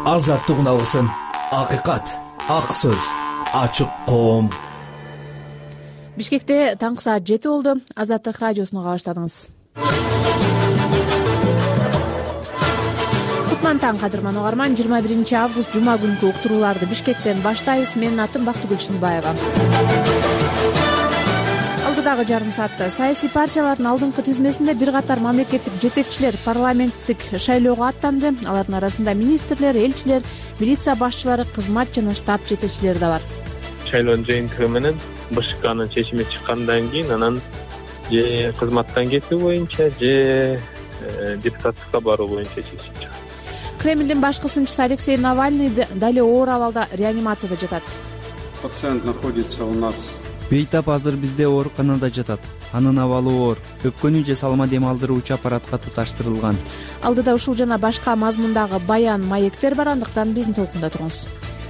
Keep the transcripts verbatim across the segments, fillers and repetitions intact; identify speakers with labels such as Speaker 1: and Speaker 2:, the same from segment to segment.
Speaker 1: азаттык үналгысын, акыйкат, ак сөз, ачык коом.
Speaker 2: Бишкекте таңкы саат жети болду. Азаттык радиосуна уга баштадыңыз. Кутман таң, кадырман угарман. жыйырма биринчи август жума күнкү уктурууларды Бишкектен баштайбыз. Менин атым Бактыгүл Чыныбаева. Алдыдагы жарым саатта саясий партиялардын алдыңкы тизмесинде бир катар мамлекеттик жетекчилер парламенттик шайлоого аттанды. Алардын арасында министрлер, элчилер, милиция башчылары, кызмат жана штаб жетекчилери да бар.
Speaker 3: Шайлоонун жыйынтыгы менен БШКнын чечими чыккандан кийин анан же кызматтан кетүү боюнча, же депутаттыкка баруу боюнча чечим чыкты.
Speaker 2: Кремлдин башкы сынчысы Алексей Навальный дали оор абалда реанимацияда жатат.
Speaker 4: Пациент находится у нас.
Speaker 5: Бейтап азыр бизде ооруканада жатат. Анын абалы оор. Өпкөнү же салма дем алдыруучу аппаратка туташтырылган.
Speaker 2: Алдыда ушул жана башка мазмундагы баян, маектер бар, андыктан биздин толкунда туруңуз.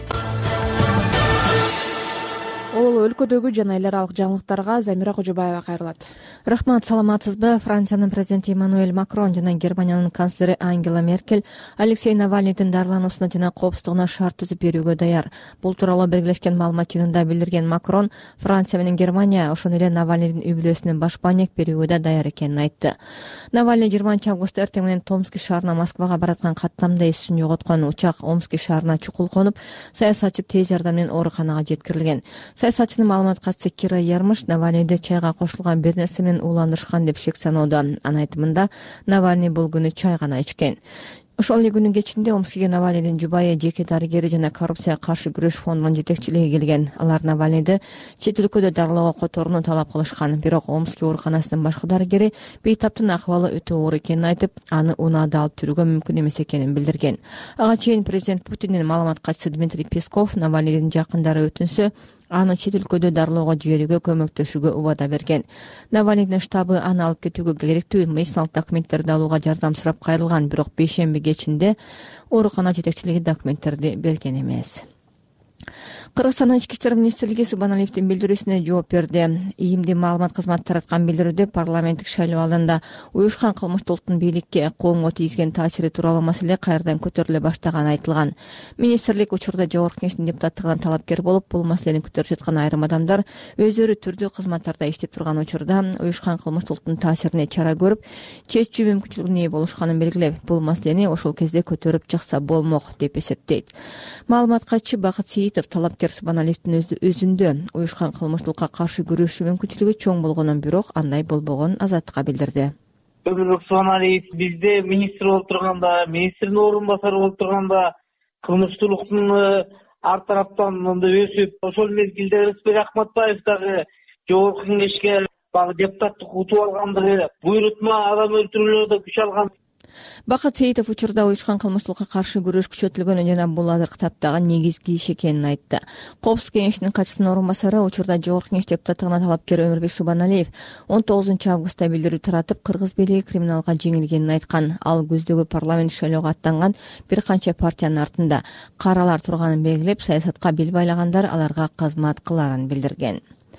Speaker 2: Ол өлкөдөгү жана эл аралык жаңылыктарга Замира Кожобаева кайрылат.
Speaker 6: Рахмат, саламатсызбы? Франциянын президенти Эммануэль Макрон жана Германиянын канцлери Ангела Меркель Алексей Навальныйдын дарылануусуна жана коопсуздугуна шарт түзүп берүүгө даяр. Бул тууралуу Биргелешкен маалымат жыйынында билдирген Макрон, Франция менен Германия ошону эле Навальныйдын үй-бүлөсүнө баш маек берүүгө да даяр экенин айтты. Навальный жыйырманчы августта эртең менен Томский шаарына Москвага бараткан каттамда эсин жоготкон учак Омский шаарына чукул конуп, саясатчы тез жардам менен ооруканага жеткирилген. Саясатчынын маалымат катчысы Кира Ярмыш Навальныйды чайга кошулган бир нерсе менен ууландырышкан деп шек саноодо. Анын айтымында Навальный бул күнү чай гана ичкен. Ошол эле күнүн кечинде Омскиге Навальныйдын жубайы, жеке дарыгери жана коррупцияга каршы күрөш фондунун жетекчилиги келген. Алар Навальныйды чет өлкөдө дарылоого которууну талап кылышкан. Бирок Омский ооруканасынын башкы дарыгери Бейтаптын акыбалы өтө оор экенин айтып, аны унаада алып жүрүүгө мүмкүн эмес экенин билдирген. Ага чейин президент Путиндин маалымат катчысы Дмитрий Песков Навальныйдын жакындары өтүнсө, аны чет өлкөдө дарылоого жиберүүгө көмөктөшүүгө убада берген. Навальныйдын штабы аны алып кетүүгө керектүү медициналык документтерди алууга жардам сурап кайрылган, бирок бейшемби кечинде оорукана жетекчилиги документтерди берген эмес. Кыргызстандын ички иштер министрлиги Субаналиевдин билдирүүсүнө жооп берди. ИИМдин маалымат кызматы тараткан билдирүүдө парламенттик шайлоо алдында уюшкан кылмыштуулуктун бийликке, коомго тийгизген таасири тууралуу маселе кайрадан көтөрүлө баштаганы айтылган. Министрлик учурда Жогорку Кеңештин депутаттыгынан талапкер болуп, бул маселени көтөрүп жаткан айрым адамдар өздөрү түрдүү кызматтарда иштеп турган учурда уюшкан кылмыштуулуктун таасирине чара көрүп, чечүү мүмкүнчүлүгүнө ээ болушканын белгилеп, бул маселени ошол кезде көтөрүп чыкса болмок деп эсептейт. Маалымат катчысы Бакыт Сейитов талапкер Субаналиевдин өзүндө уюшкан кылмыштуулукка каршы күрөшүү мүмкүнчүлүгү чоң болгонун, бирок андай болбогонун Азаттыкка билдирди.
Speaker 7: Субаналиев бизде министр болуп турганда, министрдин орун басары болуп турганда кылмыштуулуктун ар тараптан мындай өсүп, ошол мезгилде Рыспек Акматбаев дагы Жогорку Кеңешке багы депутаттык утуп алгандыгы, буйрутма адам өлтүрүүлөрдө күч алган.
Speaker 6: Бакыт Сейитов учурда уюшкан кылмыштуулукка каршы күрөш күчөтүлгөнү жана бул азыр китаптагы негизги иш экенин айтты. Коопсуздук кеңешинин катчысынын орун басары учурда Жогорку Кеңеш депутаттыгына талапкер Өмүрбек Субаналиев он тогузунчу августта билдирүү таратып, кыргыз бийлиги криминалга жеңилгенин айткан. Ал көздөгү парламент шайлоого аттанган бир канча партиянын артында каралар турганын белгилеп, саясатка бел байлагандар аларга кызмат кыларын билдирген.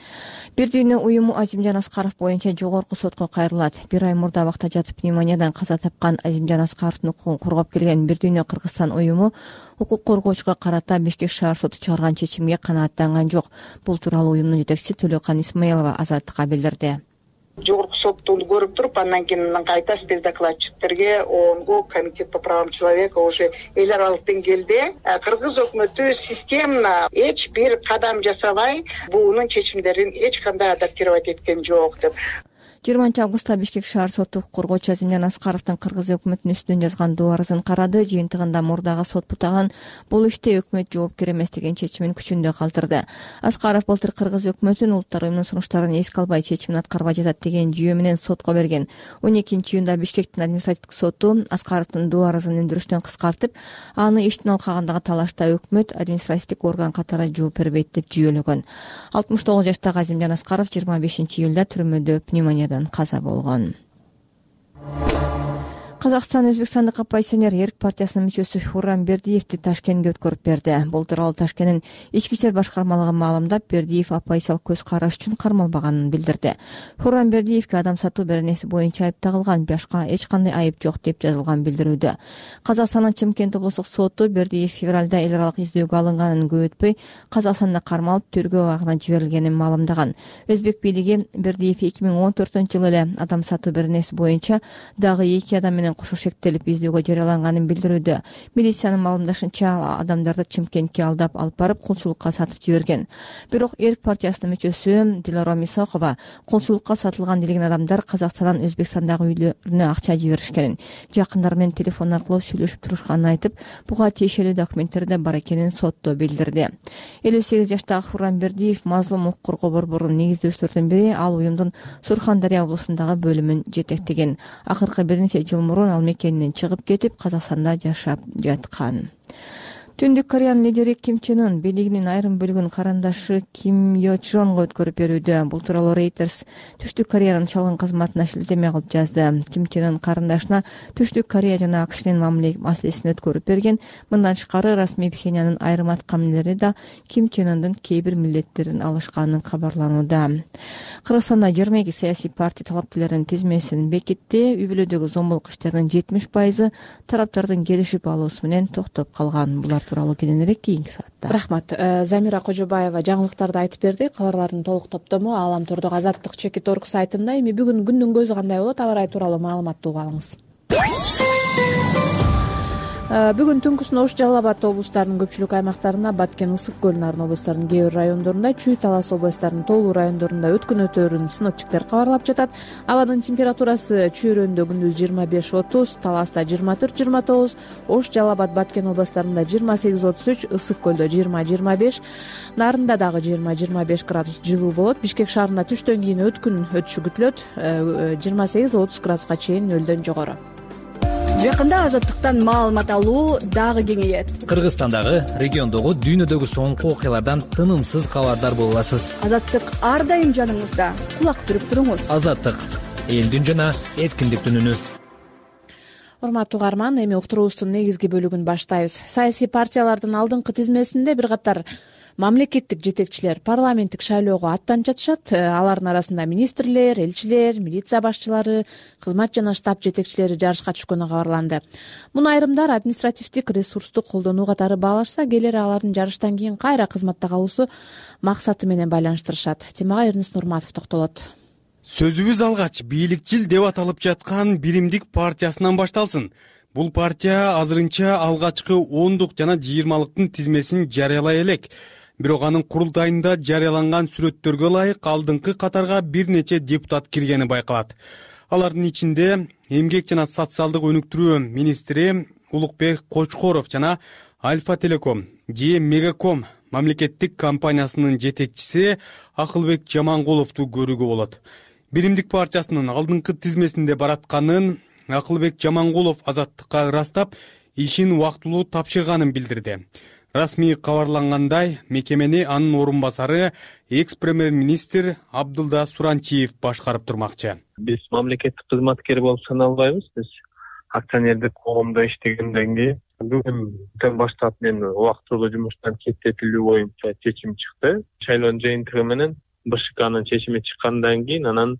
Speaker 6: Бир дүйнө уюму Азимжан Аскаров боюнча жогорку сотко кайрылат. Бир ай мурда абакта жатып пневмониядан каза тапкан Азимжан Аскаровдун укугун коргоп келген Бир дүйнө Кыргызстан уюму укук коргоочуга карата Бишкек шаар соту чыгарган чечимге канааттанган жок. Бул тууралуу уюмдун жетекчиси Төлөкан Исмаилова Азаттыкка билдирди.
Speaker 8: Жогорку сотту көрүп туруп, андан кийин кайта спецдокладчиктерге ООНго комитет по правам человека уже эл аралык деңгээлде кыргыз өкмөтү системно эч бир кадам жасабай буунун чечимдерин эч кандай адаптировать эткен жок деп.
Speaker 6: жыйырманчы августта Бишкек шаар соту коргоочу Азимжан Аскаровдун кыргыз өкмөтүнүн үстүнөн жазган доо арызын карады. Жыйынтыгында мурдагы сот бутаган бул иште өкмөт жоопкер эмес деген чечимин күчүндө калтырды. Аскаров былтыр кыргыз өкмөтүн улуттар уюмунун сунуштарын эске албай чечимин аткарбай жатат деген жүйө менен сотко берген. он экинчи июнда Бишкектин административдик соту Аскаровдун доо арызын өндүрүштөн кыскартып, аны иштин алкагындагы талашта өкмөт административдик орган катары жооп бербейт деп жүйөлөгөн. алтымыш тогуз жаштагы Азимжан Аскаров жыйырма бешинчи июлда түрмөдө пневмониядан каза болгон. Казакстан Өзбекстандык оппозиционер Эрк партиясынын мүчөсү Хуррам Бердиевди Ташкентке өткөрүп берди. Бул тууралуу Ташкенттин ички ишер башкармалыгы маалымдап, Бердиев оппозициялык көз караш үчүн кармалбаганын билдирди. Хуррам Бердиевге адам сатуу беренеси боюнча айып тагылган, башка эч кандай айып жок деп жазылган билдирүүдө. Казакстандын Чымкент облустук соту Бердиев февралда эл аралык издөөгө алынганын көп өтпөй Казакстанда кармалып тергөө абагына жиберилгенин маалымдаган. Өзбек бийлиги Бердиев эки миң он төртүнчү жылы эле адам сатуу беренеси боюнча дагы эки адам менен кошо шектелип издөөгө жарыяланганын билдирүүдө. Милициянын маалымдашынча, адамдарды Чымкентке алдап алып барып кулчулукка сатып жиберген. Бирок Эрк партиясынын мүчөсү Дилара Мисакова кулчулукка сатылган делген адамдар Казакстандан Өзбекстандагы үйлөрүнө акча жиберишкенин, жакындары менен телефон аркылуу сүйлөшүп турушканын айтып, буга тиешелүү документтер да бар экенин сотто билдирди. элүү сегиз жаштагы Хуррам Бердиев мазлум укук коргоо борборунун негиздөөчүлөрүнүн бири, ал уюмдун Сурхандария облусундагы бөлүмүн жетектеген. Акыркы бир нече жыл мурун ал мекенинен чыгып кетип, Казакстанда жашап жаткан. Түндүк Кореянын лидери Ким Чен Ын бийлигинин айрым бөлүгүн карандашы Ким Йо Чонго өткөрүп берүүдө. Бул тууралуу Reuters Түштүк Кореянын чалгын кызматына шилтеме кылып жазды. Ким Чен Ын карындашына Түштүк Корея жана АКШнын мамиле маселесин өткөрүп берген. Мындан тышкары расмий Пхеньяндын айрым аткаминери да Ким Чен Ындын кээ бир милдеттерин алышканын кабарланууда. Кыргызстанда жыйырма эки саясий партия талапкерлеринин тизмесин бекитти. Үй бүлөдөгү зомбулук иштеринин жетимиш пайызы тараптардын келишип алуусу менен токтоп калган. Булар тууралуу кененирээк кийинки саатта.
Speaker 2: Рахмат. Замира Кожобаева жаңылыктарды айтып берди. Кабарлардын толук топтому Аалам турдук Азаттык чекит орг сайтында. Эми бүгүн күндүн көзү кандай болот? Аба ырайы тууралуу маалыматты угуп алыңыз. Бүгүн түнкүсүн Ош, Жалал Абад облустарынын көпчүлүк аймактарында, Баткен, Ысык көл, Нарын облустарынын кээ бир райондорунда, Чүй, Талас областарынын тоолуу райондорунда өткөн өтөөрүн синоптиктер кабарлап жатат. Абадын температурасы Чүй-районунда күндүз жыйырма беш отуз, Таласта жыйырма төрт жыйырма тогуз, Ош, Жалал Абад, Баткен областарында жыйырма сегиз отуз үч, Ысык көлдө жыйырма жыйырма беш, Нарында дагы жыйырма жыйырма беш градус жылуу болот. Бишкек шаарында түштөн кийин өткүн өтүшү күтүлөт. жыйырма сегиз отуз градуска чейин нөлдөн жогору.
Speaker 9: Жакында Азаттыктан маалымат алуу дагы кеңейет.
Speaker 1: Кыргызстандагы, региондогу, дүйнөдөгү соңку окуялардан тынымсыз кабардар боло аласыз.
Speaker 9: Азаттык ар дайым жаныңызда. Кулак түрүп туруңуз.
Speaker 1: Азаттык элдин жана эркиндиктин үнү.
Speaker 2: Урматтуу угарман, эми уктуруубуздун негизги бөлүгүн баштайбыз. Саясий партиялардын алдыңкы тизмесинде бир катар мамлекеттик жетекчилер парламенттик шайлоого аттанып жатышат. Алардын арасында министрлер, элчилер, милиция башчылары, кызмат жана штаб жетекчилери жарышка түшкөнү кабарланды. Муну айрымдар административдик ресурсту колдонуу катары баалашса, келери алардын жарыштан кийин кайра кызматта калуусу максаты менен байланыштырышат. Темага Эрнис Нурматов токтолот.
Speaker 10: Сөзүбүз алгач бийликчил деп аталып жаткан Биримдик партиясынан башталсын. Бул партия азырынча алгачкы ондук жана жыйырмалыктын тизмесин жарыялай элек. Бирок анын курултайында жарыяланган сүрөттөргө ылайык алдыңкы катарга бир нече депутат киргени байкалат. Алардын ичинде эмгек жана социалдык өнүктүрүү министри Улукбек Кочкоров жана Альфа Телеком же Мегаком мамлекеттик компаниясынын жетекчиси Акылбек Жамангуловду көрүүгө болот. Биримдик партиясынын алдыңкы тизмесинде баратканын Акылбек Жамангулов Азаттыкка ырастап, ишин убактылуу тапшырганын билдирди. Расмий кабарлангандай, мекемени анын орун басары экс-премьер-министр Абдылда Суранчиев башкарып турмакчы.
Speaker 3: Биз мамлекеттик кызматкер болуп саналбайбыз. Биз акционердик коомдо иштегенден кийин бүгүндөн баштап мен убактылуу жумуштан четтетилүү боюнча чечим чыкты. Шайлоонун жыйынтыгы менен БШКнын чечими чыккандан кийин анан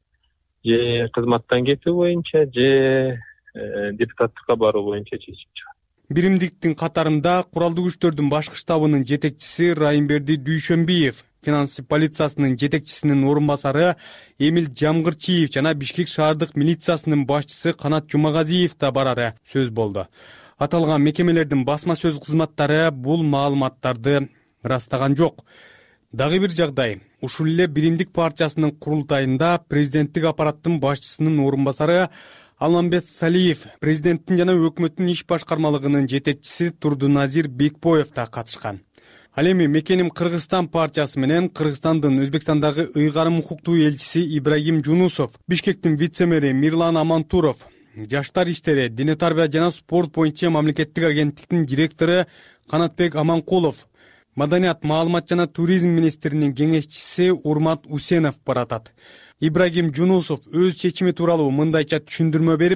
Speaker 3: же кызматтан кетүү боюнча, же депутаттыкка баруу боюнча чечим чыгат.
Speaker 10: Биримдиктин катарында куралдуу күчтөрдүн башкы штабынын жетекчиси Райымберди Дүйшөнбиев, финансы полициясынын жетекчисинин орун басары Эмил Жамгырчиев жана Бишкек шаардык милициясынын башчысы Канат Жумагазиев да барары сөз болду. Аталган мекемелердин басма сөз кызматтары бул маалыматтарды ырастаган жок. Дагы бир жагдай, ушул эле Биримдик партиясынын курултайында президенттик аппараттын башчысынын орун басары Алмамбет Салиев, президенттин жана өкмөттүн иш башкармалыгынын жетекчиси Турдуназир Бекбоев да катышкан. Ал эми мекеним Кыргызстан партиясы менен Кыргызстандын Өзбекстандагы ыйгарым укуктуу элчиси Ибрагим Жунусов, Бишкектин вице-мэри Мирлан Амантуров, жаштар иштери, дене тарбия жана спорт боюнча мамлекеттик агенттиктин директору Канатбек Аманкулов, Маданият, маалымат жана туризм министринин кеңешчиси Урмат Усенов баратат. Ибрагим Жунусов өз чечими тууралуу мындайча түшүндүрмө берип,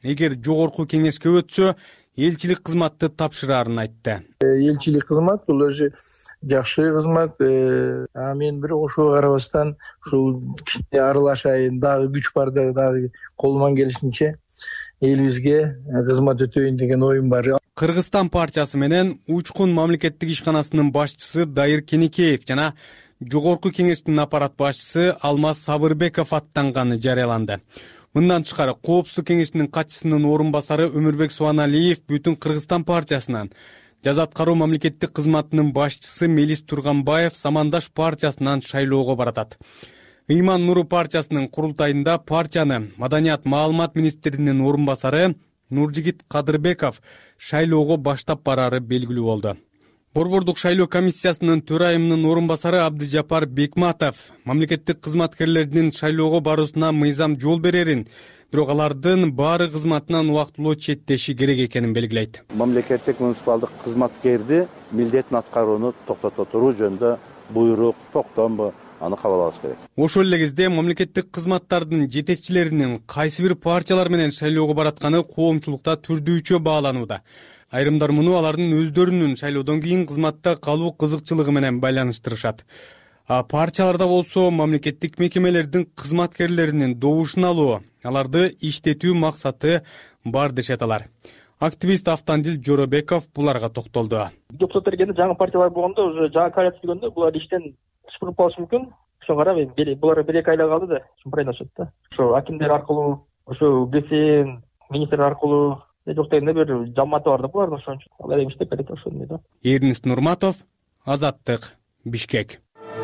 Speaker 10: эгер жогорку кеңешке өтсө элчилик кызматты тапшырарын айтты.
Speaker 11: Элчилик кызмат бул өзү жакшы кызмат. А мен бирок ошого карабастан ушул кичине аралашайын, дагы күч бар, дагы колуман келишинче элибизге кызмат өтөйүн деген оюм бар.
Speaker 10: Кыргызстан партиясы менен Учкун мамлекеттик ишканасынын башчысы Дайыр Кенекеев жана жогорку кеңештин аппарат башчысы Алмаз Сабырбеков аттанганы жарыяланды. Мындан тышкары Коопсуздук кеңешинин катчысынын орун басары Өмүрбек Суаналиев Бүтүн Кыргызстан партиясынан, жаза аткаруу мамлекеттик кызматынын башчысы Мелис Турганбаев Самандаш партиясынан шайлоого баратат. Ыйман Нуру партиясынын курултайында партияны Маданият маалымат министринин орун басары Нуржигит Кадырбеков шайлоого баштап барары белгилүү болду. Борбордук шайлоо комиссиясынын төрайымынын орун басары Абдыжапар Бекматов мамлекеттик кызматкерлердин шайлоого баруусуна мыйзам жол берерин, бирок алардын баары кызматынан убактылуу четтеши керек экенин белгилейт.
Speaker 12: Мамлекеттик муниципалдык кызматкерди милдетин аткарууну токтото туруу жөнүндө буйрук, токтомбу аны кабыл алыш керек.
Speaker 10: Ошол эле кезде мамлекеттик кызматтардын жетекчилеринин кайсы бир партиялар менен шайлоого баратканы коомчулукта түрдүүчө бааланууда. Айрымдар муну алардын өздөрүнүн шайлоодон кийин кызматта калуу кызыкчылыгы менен байланыштырышат. А партияларда болсо мамлекеттик мекемелердин кызматкерлеринин добушун алуу, аларды иштетүү максаты бар дешет алар. Активист Автандил Жоробеков буларга токтолду.
Speaker 13: Депутаттар келгенде жаңы партиялар болгондо, уже жаңы коалиция келгенде булар иштен чыгып калышы мүмкүн. Ошого карап эми булар бир эки айда калды да, пройтат да. Ошо акимдер аркылуу, ошо ГСН министр аркылуу жок дегенде бир жамааты бар да булардын, ошон үчүн алар эми иштеп келет ошону дейт.
Speaker 10: Эрнест Нурматов, Азаттык, Бишкек.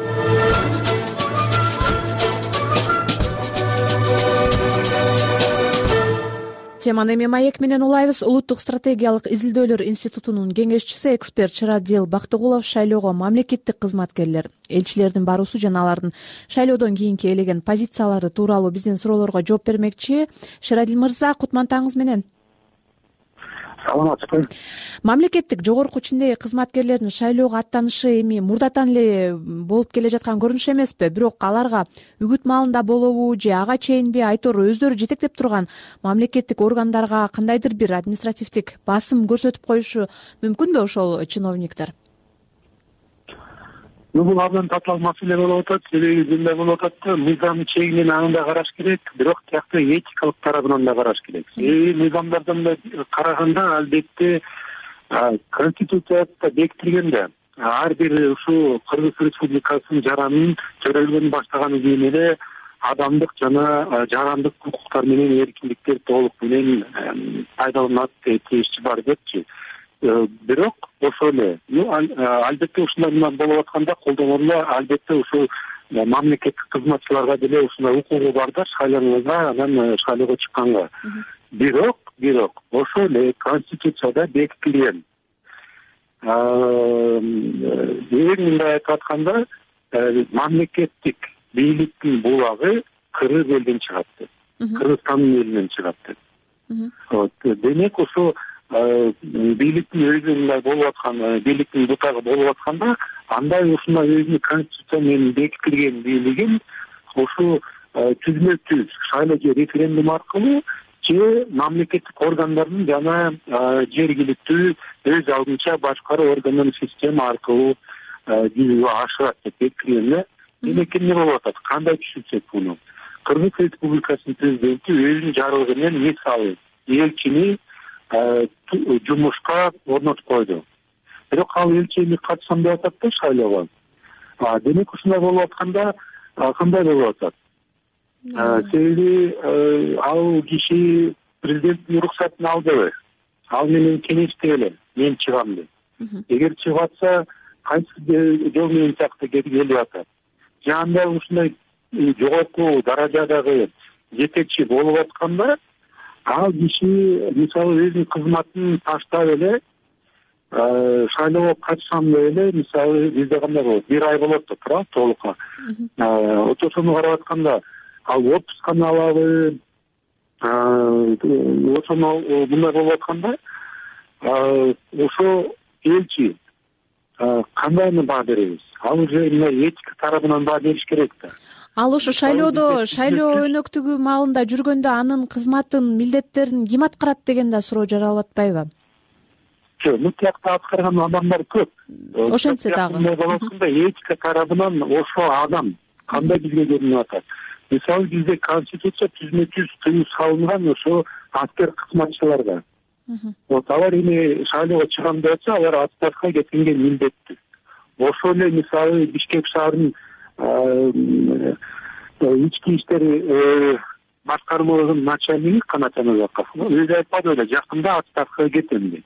Speaker 2: Теманы эми маек менен улайбыз. Улуттук стратегиялык изилдөөлөр институтунун кеңешчиси эксперт Шырадил Бактыгулов шайлоого мамлекеттик кызматкерлер, элчилердин баруусу жана алардын шайлоодон кийинки элеген позициялары тууралуу биздин суроолорго жооп бермекчи. Шырадил мырза, кутман таңыңыз менен.
Speaker 14: Саламатсызбы.
Speaker 2: Мамлекеттик жогорку чиндеги кызматкерлердин шайлоого аттанышы эми мурдатан эле болуп келе жаткан көрүнүш эмеспи? Бирок аларга үгүт маалында болобу же ага чейинби айтор өздөрү жетектеп турган мамлекеттик органдарга кандайдыр бир административдик басым көрсөтүп коюшу мүмкүнбү ошол чиновниктер?
Speaker 14: Ну, бул абдан татаал маселе болуп атат. Себеби мындай болуп атат да, мыйзам чегинен анда караш керек, бирок тиякта этикалык тарабынан да караш керек. Себеби мыйзамдардан да караганда албетте конституцияда бекитилген да, ар бир ушу Кыргыз Республикасынын жаранын төрөлгөнүн баштаганы кийин эле адамдык жана жарандык укуктар менен эркиндиктер толук менен пайдаланат тиеши бар депчи. Бирок ошол эле, ну албетте ушундай менен болуп атканда колдонгондо албетте ушул мамлекеттик кызматчыларга деле ушундай укугу бар да, шайланууга, анан шайлоого чыкканга. Бирок, бирок ошол эле конституцияда бекитилген. Эми мындай айтып атканда, мамлекеттик бийликтин булагы Кыргыз элден чыгат деп. Кыргызстандын элинен чыгат деп. Демек ошо бийликтин өзү мындай болуп аткан, бийликтин бутагы болуп атканда, андай ушундай өзүнүн конституция менен бекитилген бийлигин ушу түзмө түз шайлоо же референдум аркылуу же мамлекеттик органдардын жана жергиликтүү өз алдынча башкаруу органдын система аркылуу жүзүгө ашырат деп бекитилген. Демек эмне болуп атат? Кандай түшүнсөк муну? Кыргыз Республикасынын президенти өзүнүн жарлыгы менен мисалы элчини жумушка орнотуп койду. Бирок ал элчи эми катышам деп атат да шайлоого. Демек ушундай болуп атканда кандай болуп атат? Себеби ал киши президенттин уруксатын алдыбы? Ал менен кеңештели, мен чыгам деп. Эгер чыгып атса, кайсы жол менен сакта келип атат? Же андай ушундай жогорку даражадагы жетекчи болуп атканда, ал киши мисалы өзүнүн кызматын таштап эле шайлоого катышам деп эле, мисалы бизде кандай болот? Бир ай болот да, туура, толукка. Ошону карап атканда, ал отпусканы алабы? Ошону мындай болуп атканда, ошо элчи кандайына баа беребиз? Ал уже мына этика тарабынан баа бериш керек да.
Speaker 2: Ал ошо шайлоодо шайлоо өнөктүгү маалында жүргөндө анын кызматын, милдеттерин ким аткарат деген да суроо жаралып атпайбы?
Speaker 14: Жок, мутлакта аткарган адамдар көп.
Speaker 2: Ошентсе дагы.
Speaker 14: Болоткондо этика тарабынан ошо адам кандай бизге көрүнүп атат? Мисалы бизде конституция түзмө түз тыюу салынган ошо аскер кызматчыларга. Вот алар эми шайлоого чыгам деп атса, алар отставкага кеткенге милдеттүү. Ошо эле мисалы Бишкек шаарынын ички иштер башкармалыгынын начальниги Канат Жаназаков өзү айтпады эле жакында отставкага кетем деп.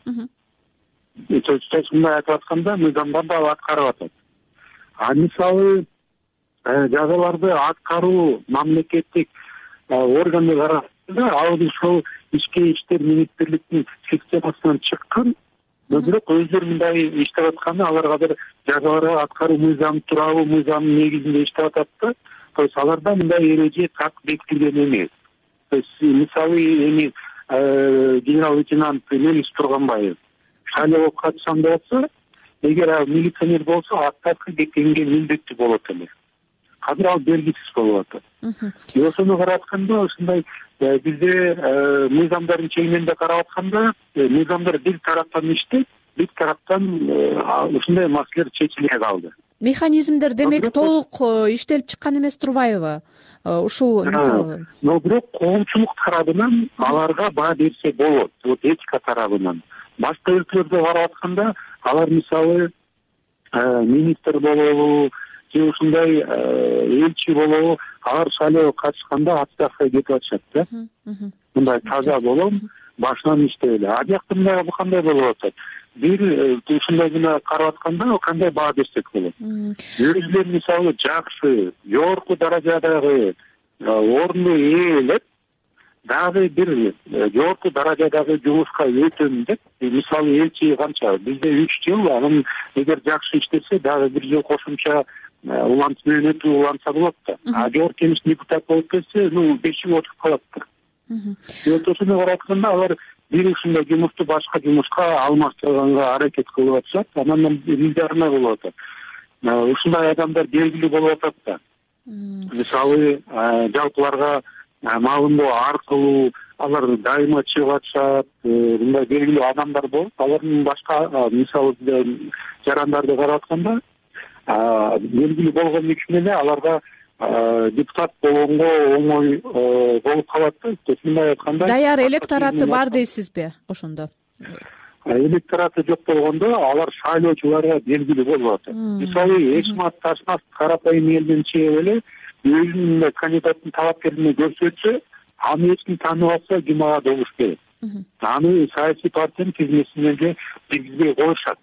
Speaker 14: Мындай айтып атканда мыйзамдар да аткарып атат. А мисалы жазаларды аткаруу мамлекеттик органды караганда ал ушул ички иштер министрликтин системасынан чыккан, бирок өздөрү мындай иштеп атканда аларга бир жазаларды аткаруу мыйзамы тууралуу мыйзамдын негизинде иштеп атат да. То есть аларда мындай эреже так бекитилген эмес. То есть мисалы эми генерал лейтенант Мелис Турганбаев шайлоого катышам деп атса, эгер ал милиционер болсо отставкага кеткенге милдеттүү болот эле. Азыр ал белгисиз болуп атат. Ошону карап атканда ушундай бизде мыйзамдардын чегинде карап атканда мыйзамдар бир тараптан иштейт, бир тараптан ушундай маселелер чечилбей калды.
Speaker 2: Механизмдер демек толук иштелип чыккан эмес турбайбы? Ушул мисалы.
Speaker 14: Но бирок коомчулук тарабынан аларга баа берсе болот. Вот этика тарабынан. Башка өлкөлөрдө карап атканда алар мисалы министр болобу, же ушундай элчи болобу, алар шайлоого катышканда отставкага кетип атышат да. Мындай таза болом, башынан иштебеле. А жакта мындай кандай болуп атат? Бир ушундай гана карап атканда кандай баа берсек болот? Өзүлөр мисалы жакшы, жогорку даражадагы орунду ээлеп, дагы бир жогорку даражадагы жумушка өтөм деп, мисалы элчи канча бизде үч жыл, анан эгер жакшы иштесе дагы бир жыл кошумча улант менен өтүп уланса болот да. А жогорку кеңештин депутаты болуп кетсе, ну беш жыл отуруп калат да. Вот ошону карап атканда алар бир ушундай жумушту башка жумушка алмаштырганга аракет кылып атышат, анан бизде арна болуп атат. Ушундай адамдар белгилүү болуп атат да. Мисалы жалпыларга маалымдоо аркылуу алар дайыма чыгып атышат, мындай белгилүү адамдар болуп, алардын башка мисалы жарандарды карап атканда белгилүү болгон үчүн эле аларга депутат болгонго оңой болуп калат да. Мындай айтканда
Speaker 2: даяр электораты бар дейсизби ошондо?
Speaker 14: Электораты жок болгондо алар шайлоочуларга белгилүү болуп атат. Мисалы Эшмат Ташмас карапайым элден чыгып эле өзүнүн кандидаттын талапкерлигин көрсөтсө, аны эч ким тааныбаса жумага добуш керек. Аны саясий партиянын тизмесинен же киргизбей коюшат.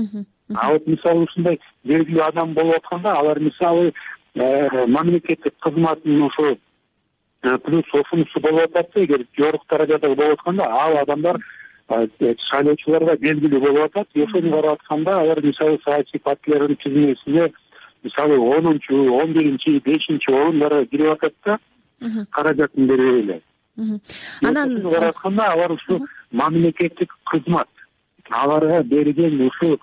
Speaker 14: А вот мисалы ушундай белгилүү адам болуп атканда алар мисалы мамлекеттик кызматтын ошо плюс офунусу болуп атат, эгер жогорку даражада болуп атканда ал адамдар шайлоочуларга белгилүү болуп атат. Ошону карап атканда алар мисалы саясий партиялардын тизмесине мисалы онунчу, он биринчи, бешинчи орундарга кирип атат да, каражатын бербей эле. Анан карап атканда алар ушу мамлекеттик кызмат аларга берген ушу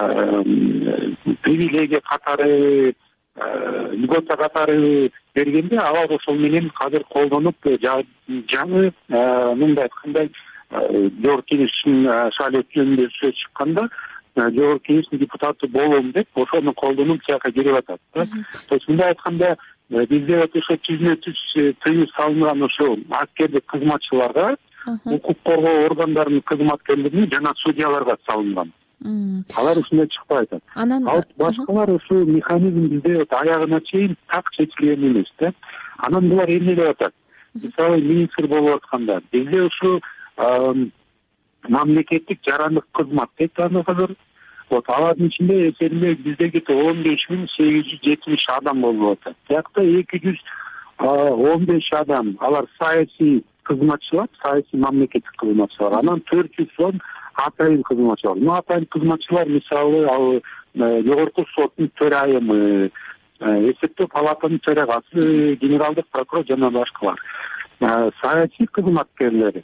Speaker 14: привилегия катары, льгота катары бергенде алар ошол менен казыр колдонуп жаңы мындай айтканда жогорку кеңештин шайлоо жөнүндө сөз чыкканда жогорку кеңештин депутаты болом деп ошону колдонуп тияка кирип атат да. То есть мындай айтканда бизде ошо түзмө түз тыюу салынган ошо аскердик кызматчыларга, укук коргоо органдарынын кызматкерлерине жана судьяларга салынган. Алар ушундай чыкпай атат. Ал башкалар ушул механизм бизде аягына чейин так чечилген эмес да. Анан булар эмне деп атат? Мисалы министр болуп атканда бизде ушул мамлекеттик жарандык кызмат дейт аны азыр. Вот алардын ичинде эсебинде биздеги он беш миң сегиз жүз жетимиш адам болуп атат. Биякта эки жүз он беш адам алар саясий кызматчылар, саясий мамлекеттик кызматчылар. Анан төрт жүз он атайын кызматчылар. Ну атайын кызматчылар мисалы ал жогорку соттун төрайымы, эсептөө палатанын төрагасы, генералдык прокурор жана башкалар. Саясий кызматкерлери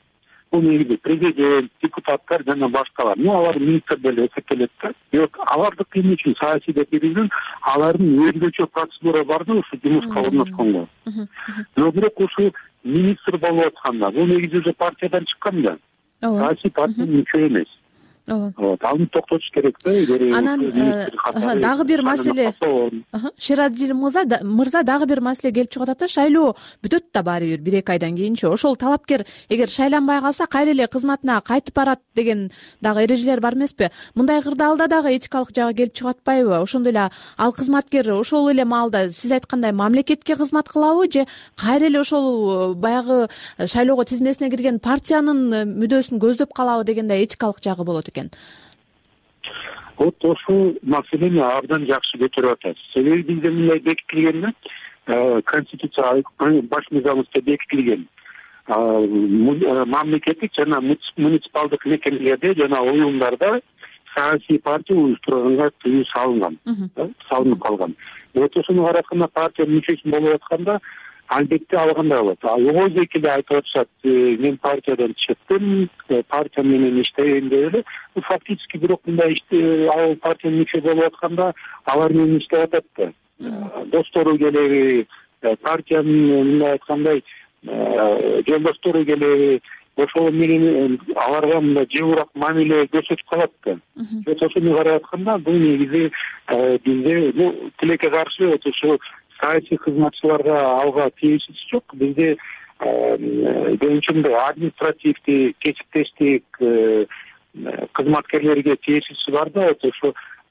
Speaker 14: бул негизи президент, депутаттар жана башкалар, ну алар министр деле эсептелет да. Бирок алардык эмне үчүн саясий деп берилген, алардын өзгөчө процедура бар да ушу жумушка орношконго. Но бирок ушу министр болуп атканда, бул негизи уже партиядан чыккан да. Саясий партиянын мүчө эмес. Вот, аны токтотуш керек да.
Speaker 2: Анан дагы бир маселе, Шерадил мырза, дагы бир маселе келип чыгып атат да, шайлоо бүтөт да баары бир бир эки айдан кийинчи. Ошол талапкер эгер шайланбай калса кайра эле кызматына кайтып барат деген дагы эрежелер бар эмеспи? Мындай кырдаалда дагы этикалык жагы келип чыгып атпайбы? Ошондой эле ал кызматкер ошол эле маалда сиз айткандай мамлекетке кызмат кылабы же кайра эле ошол баягы шайлоого тизмесине кирген партиянын мүдөөсүн көздөп калабы дегендей этикалык жагы болот экен.
Speaker 14: Вот ошол маселени абдан жакшы көтөрүп атат. Себеби бизде мындай бекитилген да, конституция баш мыйзамыбызда бекитилген. Мамлекеттик жана муниципалдык мекемелерде жана уюмдарда саясий партия уюштурганга тыюу салынган, салынып калган. Вот ошону каратканда партиянын мүчөсү болуп атканда албетте ал кандай болот? Ого секилде айтып атышат, мен партиядан чыктым, партия менен иштейм деп эле. Фактически бирок мындай ал партиянын мүчө болуп атканда алар менен иштеп атат да. Достору келеби, партиянын мындай айткандай жолдоштору келеби, ошол менен аларга мындай жебурак мамиле көрсөтүп калат да. Ошону карап атканда бул негизи бизде тилекке каршы ошо саясий кызматчыларга алга тиешеси жок. Бизде ошондой административдик, кесиптештик кызматкерлерге тиешеси бар да. Ошо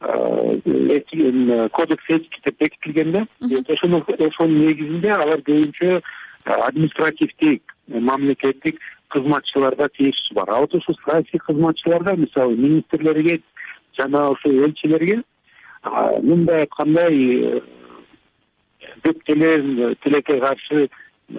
Speaker 14: кодекс этики деп бекитилген да. Ошонун негизинде алар көбүнчө административдик, мамлекеттик кызматчыларга тиешеси бар. А вот ошо саясий кызматчыларга, мисалы министрлерге жана ошо элчилерге мындай айткандай бүттелер тилекке каршы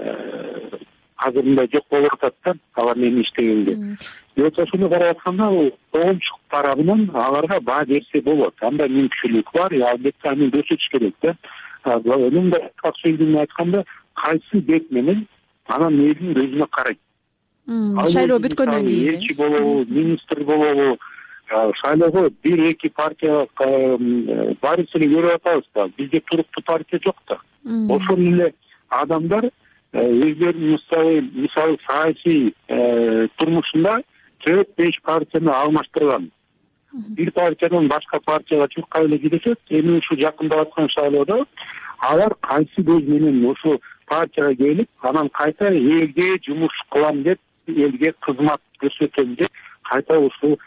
Speaker 14: азыр мындай жок болуп атат да, алар менен иштегенге. Вот ошону карап атканда коомчулук тарабынан аларга баа берсе болот. Анда мүмкүнчүлүк бар, албетте аны көрсөтүш керек да. Мындай сөздүн айтканда, кайсы бет менен анан элдин өзүнө карайт.
Speaker 2: Шайлоо бүткөндөн кийин
Speaker 14: элчи болобу, министр болобу, шайлоого бир эки партия баарыбыз эле көрүп атабыз да. Бизде туруктуу партия жок да. Ошол эле адамдар өздөрүнүн мисалы саясий турмушунда төрт беш партияны алмаштырган. Бир партиядан башка партияга чуркап эле киришет. Эми ушу жакындап аткан шайлоодо алар кайсы көз менен ошол партияга келип, анан кайта элге жумуш кылам деп, элге кызмат көрсөтөм деп, кайта ушул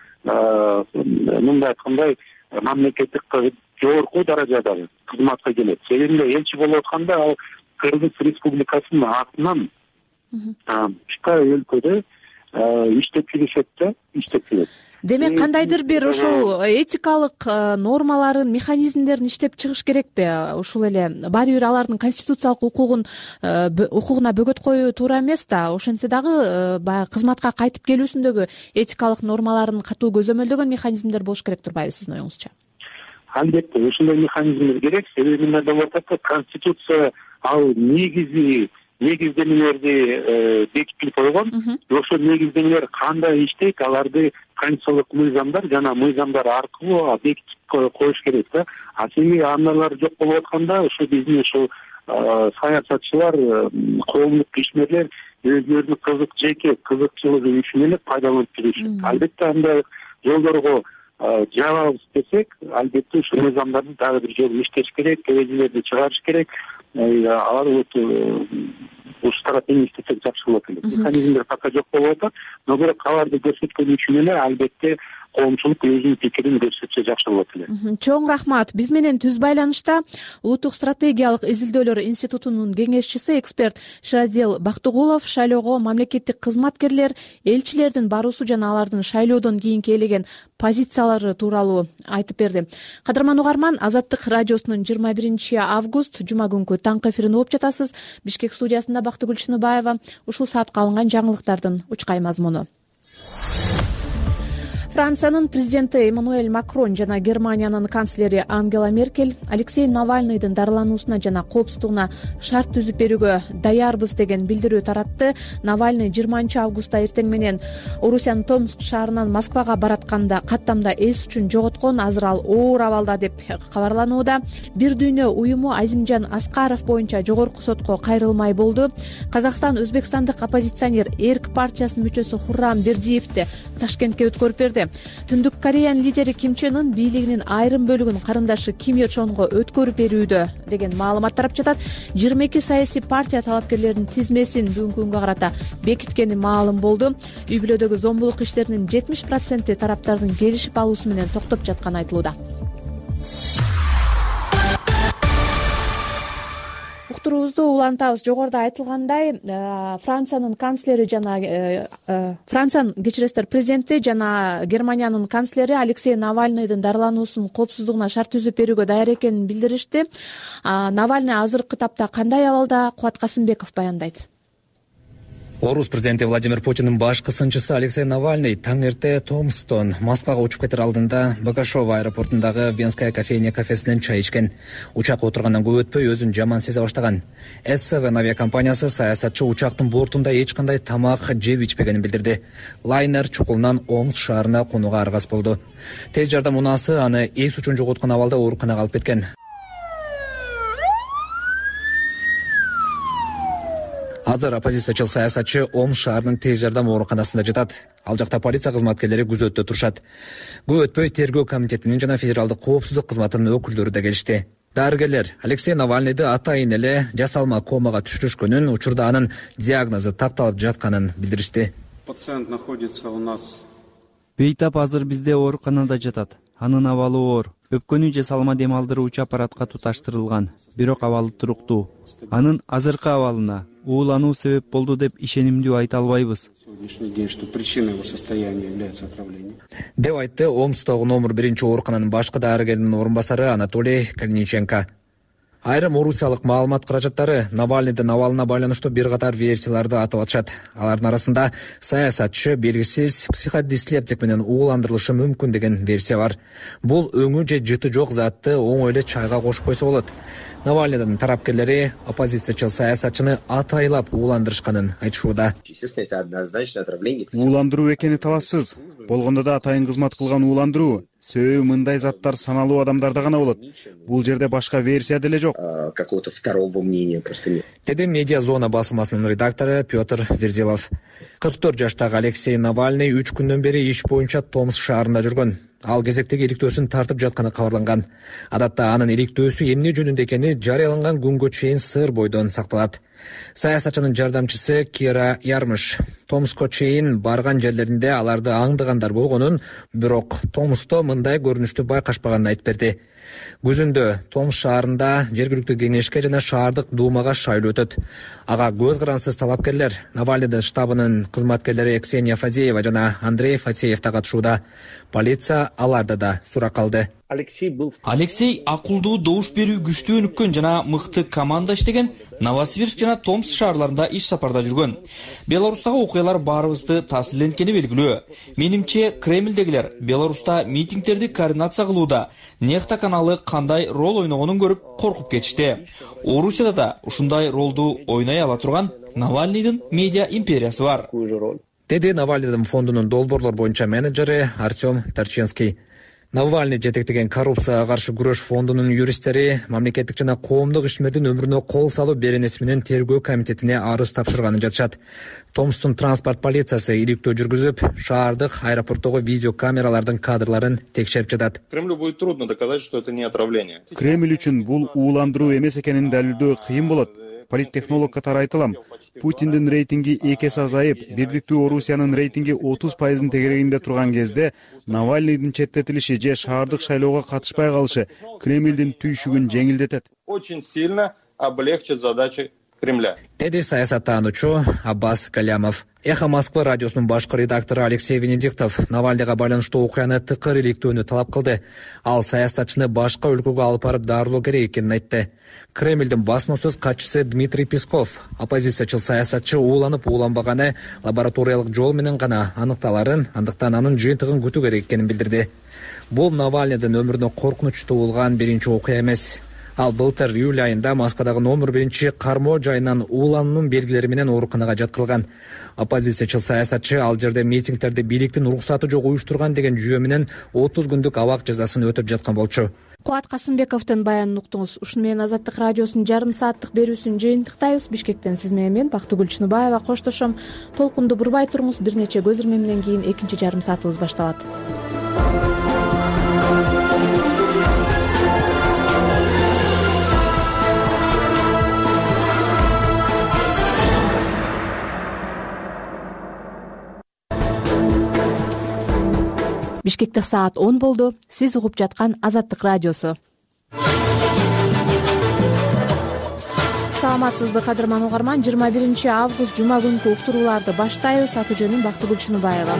Speaker 14: мындай айткандай мамлекеттик жогорку даражадагы кызматка келет. Себеби элчи болуп атканда ал Кыргыз Республикасынын атынан башка өлкөдө иштеп жүрүшөт да, иштеп жүрөт.
Speaker 2: Демек кандайдыр бир ошол этикалык нормаларын, механизмдерин иштеп чыгыш керекпи? Ушул эле баары бир алардын конституциялык укугун укугуна бөгөт коюу туура эмес да. Ошентсе дагы баягы кызматка кайтып келүүсүндөгү этикалык нормаларын катуу көзөмөлдөгөн механизмдер болуш керек турбайбы сиздин оюңузча?
Speaker 14: Албетте, ушундай механизмдер керек. Себеби мындай болуп атат, конституция ал негизи негиздемелерди бекитип койгон. Ошол негиздемелер кандай иштейт, аларды конституциялык мыйзамдар жана мыйзамдар аркылуу бекитип коюш керек да. А себеби аналар жок болуп атканда, ошо биздин ошол саясатчылар, коомдук ишмерлер өзлөрүнүн кызык жеке кызыкчылыгы үчүн эле пайдаланып жүрүшөт. Албетте андай жолдорго жабабыз десек, албетте ушул мыйзамдарды дагы бир жолу иштеш керек, эрежелерди чыгарыш керек. Алар ушу тараптан иштесек жакшы болот эле. Механизмдер пока жок болуп атат, но бирок аларды көрсөткөн үчүн эле албетте коомчулук өзүнүн пикирин көрсөтсө жакшы болот эле.
Speaker 2: Чоң рахмат. Биз менен түз байланышта Улуттук стратегиялык изилдөөлөр институтунун кеңешчиси, эксперт Шерадил Бактыгулов шайлоого мамлекеттик кызматкерлер, элчилердин баруусу жана алардын шайлоодон кийинки ээлеген позициялары тууралуу айтып берди. Кадырман угарман, Азаттык радиосунун жыйырма биринчи август жума күнкү таңкы эфирин угуп жатасыз. Бишкек студиясында Бактыгүл Чыныбаева. Ушул саатка алынган жаңылыктардын учкай мазмуну. Франциянын президенти Эммануэль Макрон жана Германиянын канцлери Ангела Меркель Алексей Навальныйдын дарылануусуна жана коопсуздугуна шарт түзүп берүүгө даярбыз деген билдирүү таратты. Навальный жыйырманчы августта эртең менен Орусиянын Томск шаарынан Москвага баратканда каттамда эс үчүн жоготкон. Азыр ал оор абалда деп кабарланууда. Бир дүйнө уюму Азимжан Аскаров боюнча жогорку сотко кайрылмай болду. Казакстан Өзбекстандык оппозиционер Эрк партиясынын мүчөсү Хуррам Бердиевди Ташкентке өткөрүп берди. Түндүк Кореянын лидери Ким Чен Ын бийлигинин айрым бөлүгүн карындашы Ким Йо Чонго өткөрүп берүүдө деген маалымат тарап жатат. жыйырма эки саясий партия талапкерлеринин тизмесин бүгүнкү күнгө карата бекиткени маалым болду. Үй бүлөдөгү зомбулук иштеринин жетимиш проценти тараптардын келишип алуусу менен токтоп жатканы айтылууда. Уктуруубузду улантабыз. Жогоруда айтылгандай, Франциянын канцлери жана Франциянын кечиресиздер президенти жана Германиянын канцлери Алексей Навальныйдын дарылануусунун коопсуздугуна шарт түзүп берүүгө даяр экенин билдиришти. Навальный азыркы тапта кандай абалда? Кубат Касымбеков баяндайт.
Speaker 1: Орус президенти Владимир Путиндин башкы сынчысы Алексей Навальный таң эрте Томсктон Москвага учуп кетер алдында Богошово аэропортундагы Венская кофейня кафесинен чай ичкен. Учак отургандан көп өтпөй өзүн жаман сезе баштаган. эс севен авиакомпаниясы саясатчы учактын бортунда эч кандай тамак жеп ичпегенин билдирди. Лайнер чукулунан Омск шаарына конууга аргас болду. Тез жардам унаасы аны эс үчүн жоготкон абалда ооруканага алып кеткен. Азыр оппозициячыл саясатчы Омск шаарынын тез жардам ооруканасында жатат. Ал жакта полиция кызматкерлери күзөттө турушат. Көп өтпөй тергөө комитетинин жана федералдык коопсуздук кызматынын өкүлдөрү да келишти. Дарыгерлер Алексей Навальныйды атайын эле жасалма комага түшүрүшкөнүн, учурда анын диагнозу такталып жатканын билдиришти.
Speaker 4: Пациент находится у нас.
Speaker 5: Бейтап азыр бизде ооруканада жатат. Анын абалы оор. Өпкөнү же салма дем алдыруучу аппаратка туташтырылган. Бирок абалы туруктуу. Анын азыркы абалына уулануу себеп болду деп ишенимдүү айта албайбыз.
Speaker 4: Сегодняшний день, что причиной его состояния является отравление.
Speaker 1: Деп айтты Омскдогу номер биринчи оорукананын башкы дарыгеринин орун басары Анатолий Калиниченко. Айрым орусиялык маалымат каражаттары Навальныйдын абалына байланыштуу бир катар версияларды атап атышат. Алардын арасында саясатчы белгисиз психодислептик менен ууландырылышы мүмкүн деген версия бар. Бул өңү же жыты жок затты оңой эле чайга кошуп койсо болот. Навальныйдын тарапкерлери оппозициячыл саясатчыны атайлап ууландырышканын айтышууда.
Speaker 15: Ууландыруу экени талашсыз. Болгондо да атайын кызмат кылган ууландыруу. Себеби мындай заттар саналуу адамдарда гана болот. Бул жерде башка версия деле жок.
Speaker 16: Какого-то второго мнения просто нет.
Speaker 1: Деди Медиа Зона басылмасынын редактору Петр Верзилов. кырк төрт жаштагы Алексей Навальный үч күндөн бери иш боюнча Томск шаарында жүргөн. Ал кезектеги иликтөөсүн тартып жатканы кабарланган. Адатта анын иликтөөсү эмне жөнүндө экени жарыяланган күнгө чейин сыр бойдон сакталат. Саясатчынын жардамчысы Кира Ярмыш Томскко чейин барган жерлеринде аларды аңдыгандар болгонун, бирок Томскто мындай көрүнүштү байкашпаганын айтып берди. Күзүндө Томск шаарында жергиликтүү кеңешке жана шаардык дуумага шайлоо өтөт. Ага көз карансыз талапкерлер Навальныйдын штабынын кызматкерлери Ксения Фадеева жана Андрей Фатеев да катышууда. Полиция аларда да сурак алды.
Speaker 17: Алексей был Алексей акылдуу добуш берүү күчтүү өнүккөн жана мыкты команда иштеген Новосибирск жана Томск шаарларында иш сапарда жүргөн. Беларустагы окуялар баарыбызды таасирленткени белгилүү. Менимче Кремлдегилер Беларуста митингдерди координация кылууда Нехта каналы кандай рол ойногонун көрүп коркуп кетишти. Орусияда да ушундай ролду ойной ала турган Навальныйдын медиа империясы бар.
Speaker 1: Деди Навальныйдын фондунун долбоорлор боюнча менеджери Артем Тарченский. Навальный жетектеген коррупцияга каршы күрөш фондунун юристтери мамлекеттик жана коомдук ишмердин өмүрүнө кол салуу беренеси менен тергөө комитетине арыз тапшырганын жатышат. Томсктун транспорт полициясы иликтөө жүргүзүп, шаардык аэропорттогу видео камералардын кадрларын текшерип жатат.
Speaker 18: Кремлю будет трудно доказать, что это не отравление.
Speaker 15: Кремль үчүн бул ууландыруу эмес экенин далилдөө кыйын болот. Политтехнолог катары айтылам. Путиндин рейтинги эки эсе азайып, Бирдиктүү Орусиянын рейтинги отуз пайыздын тегерегинде турган кезде Навальныйдын четтетилиши же шаардык шайлоого катышпай калышы Кремлдин түйшүгүн жеңилдетет.
Speaker 18: Очень сильно облегчит задачи Кремля.
Speaker 1: Деди саясаттануучу Аббас Галямов. Эхо Москвы радиосунун башкы редактору Алексей Венедиктов Навальныйга байланыштуу окуяны тыкыр иликтөөнү талап кылды. Ал саясатчыны башка өлкөгө алып барып дарылоо керек экенин айтты. Кремлдин басма сөз катчысы Дмитрий Песков оппозициячыл саясатчы ууланып ууланбаганы лабораториялык жол менен гана аныкталарын, андыктан анын жыйынтыгын күтүү керек экенин билдирди. Бул Навальныйдын өмүрүнө коркунучтуу болгон биринчи окуя эмес. Ал былтыр июль айында Москвадагы номер биринчи кармоо жайынан уулануунун белгилери менен ооруканага жаткырылган. Оппозициячыл саясатчы ал жерде митингтерди бийликтин уруксаты жок уюштурган деген жүйө менен отуз күндүк абак жазасын өтөп жаткан болчу.
Speaker 2: Кубат Касымбековдун баянын уктуңуз. Ушуну менен Азаттык радиосунун жарым сааттык берүүсүн жыйынтыктайбыз. Бишкектен сиз менен мен Бактыгүл Чыныбаева коштошом. Толкунду бурбай туруңуз. Бир нече көз ирмемден кийин экинчи жарым саатыбыз башталат. Бишкекте саат он болду. Сиз угуп жаткан Азаттык радиосу. Саламатсызбы, кадырман угарман. жыйырма биринчи август жума күнкү уктурууларды баштайбыз. Аты жөнүм Бактыгүл Чыныбаева.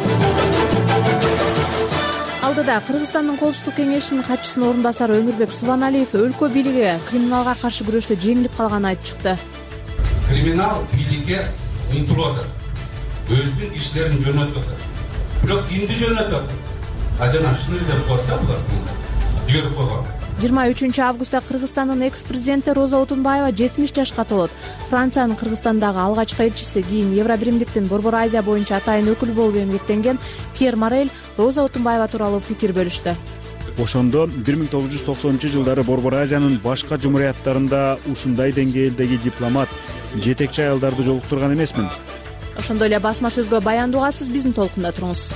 Speaker 2: Алдыда Кыргызстандын Коопсуздук кеңешинин катчысынын орун басары Өмүрбек Субаналиев өлкө бийлиги криминалга каршы күрөштө жеңилип калганын айтып чыкты.
Speaker 19: Криминал бийликке умтулуп атат. Өздүн иштерин жөнөтүп атат. Бирок кимди жөнөтүп атат? Ажана шыныр деп коет да булар. Жигер койгон.
Speaker 2: жыйырма үчүнчү августта Кыргызстандын экс-президенти Роза Отунбаева жетимиш жашка толот. Франциянын Кыргызстандагы алгачкы элчиси, кийин Евробиримдиктин Борбор Азия боюнча атайын өкүлү болуп эмгектенген Пьер Морель Роза Отунбаева тууралуу пикир бөлүштү.
Speaker 15: Ошондо бир миң тогуз жүз токсонунчу жылдары Борбор Азиянын башка жумурияттарында ушундай деңгээлдеги дипломат, жетекчи аялдарды жолуктурган эмесмин.
Speaker 2: Ошондой эле басма сөзгө баяндууга сиз биздин толкунда туруңуз.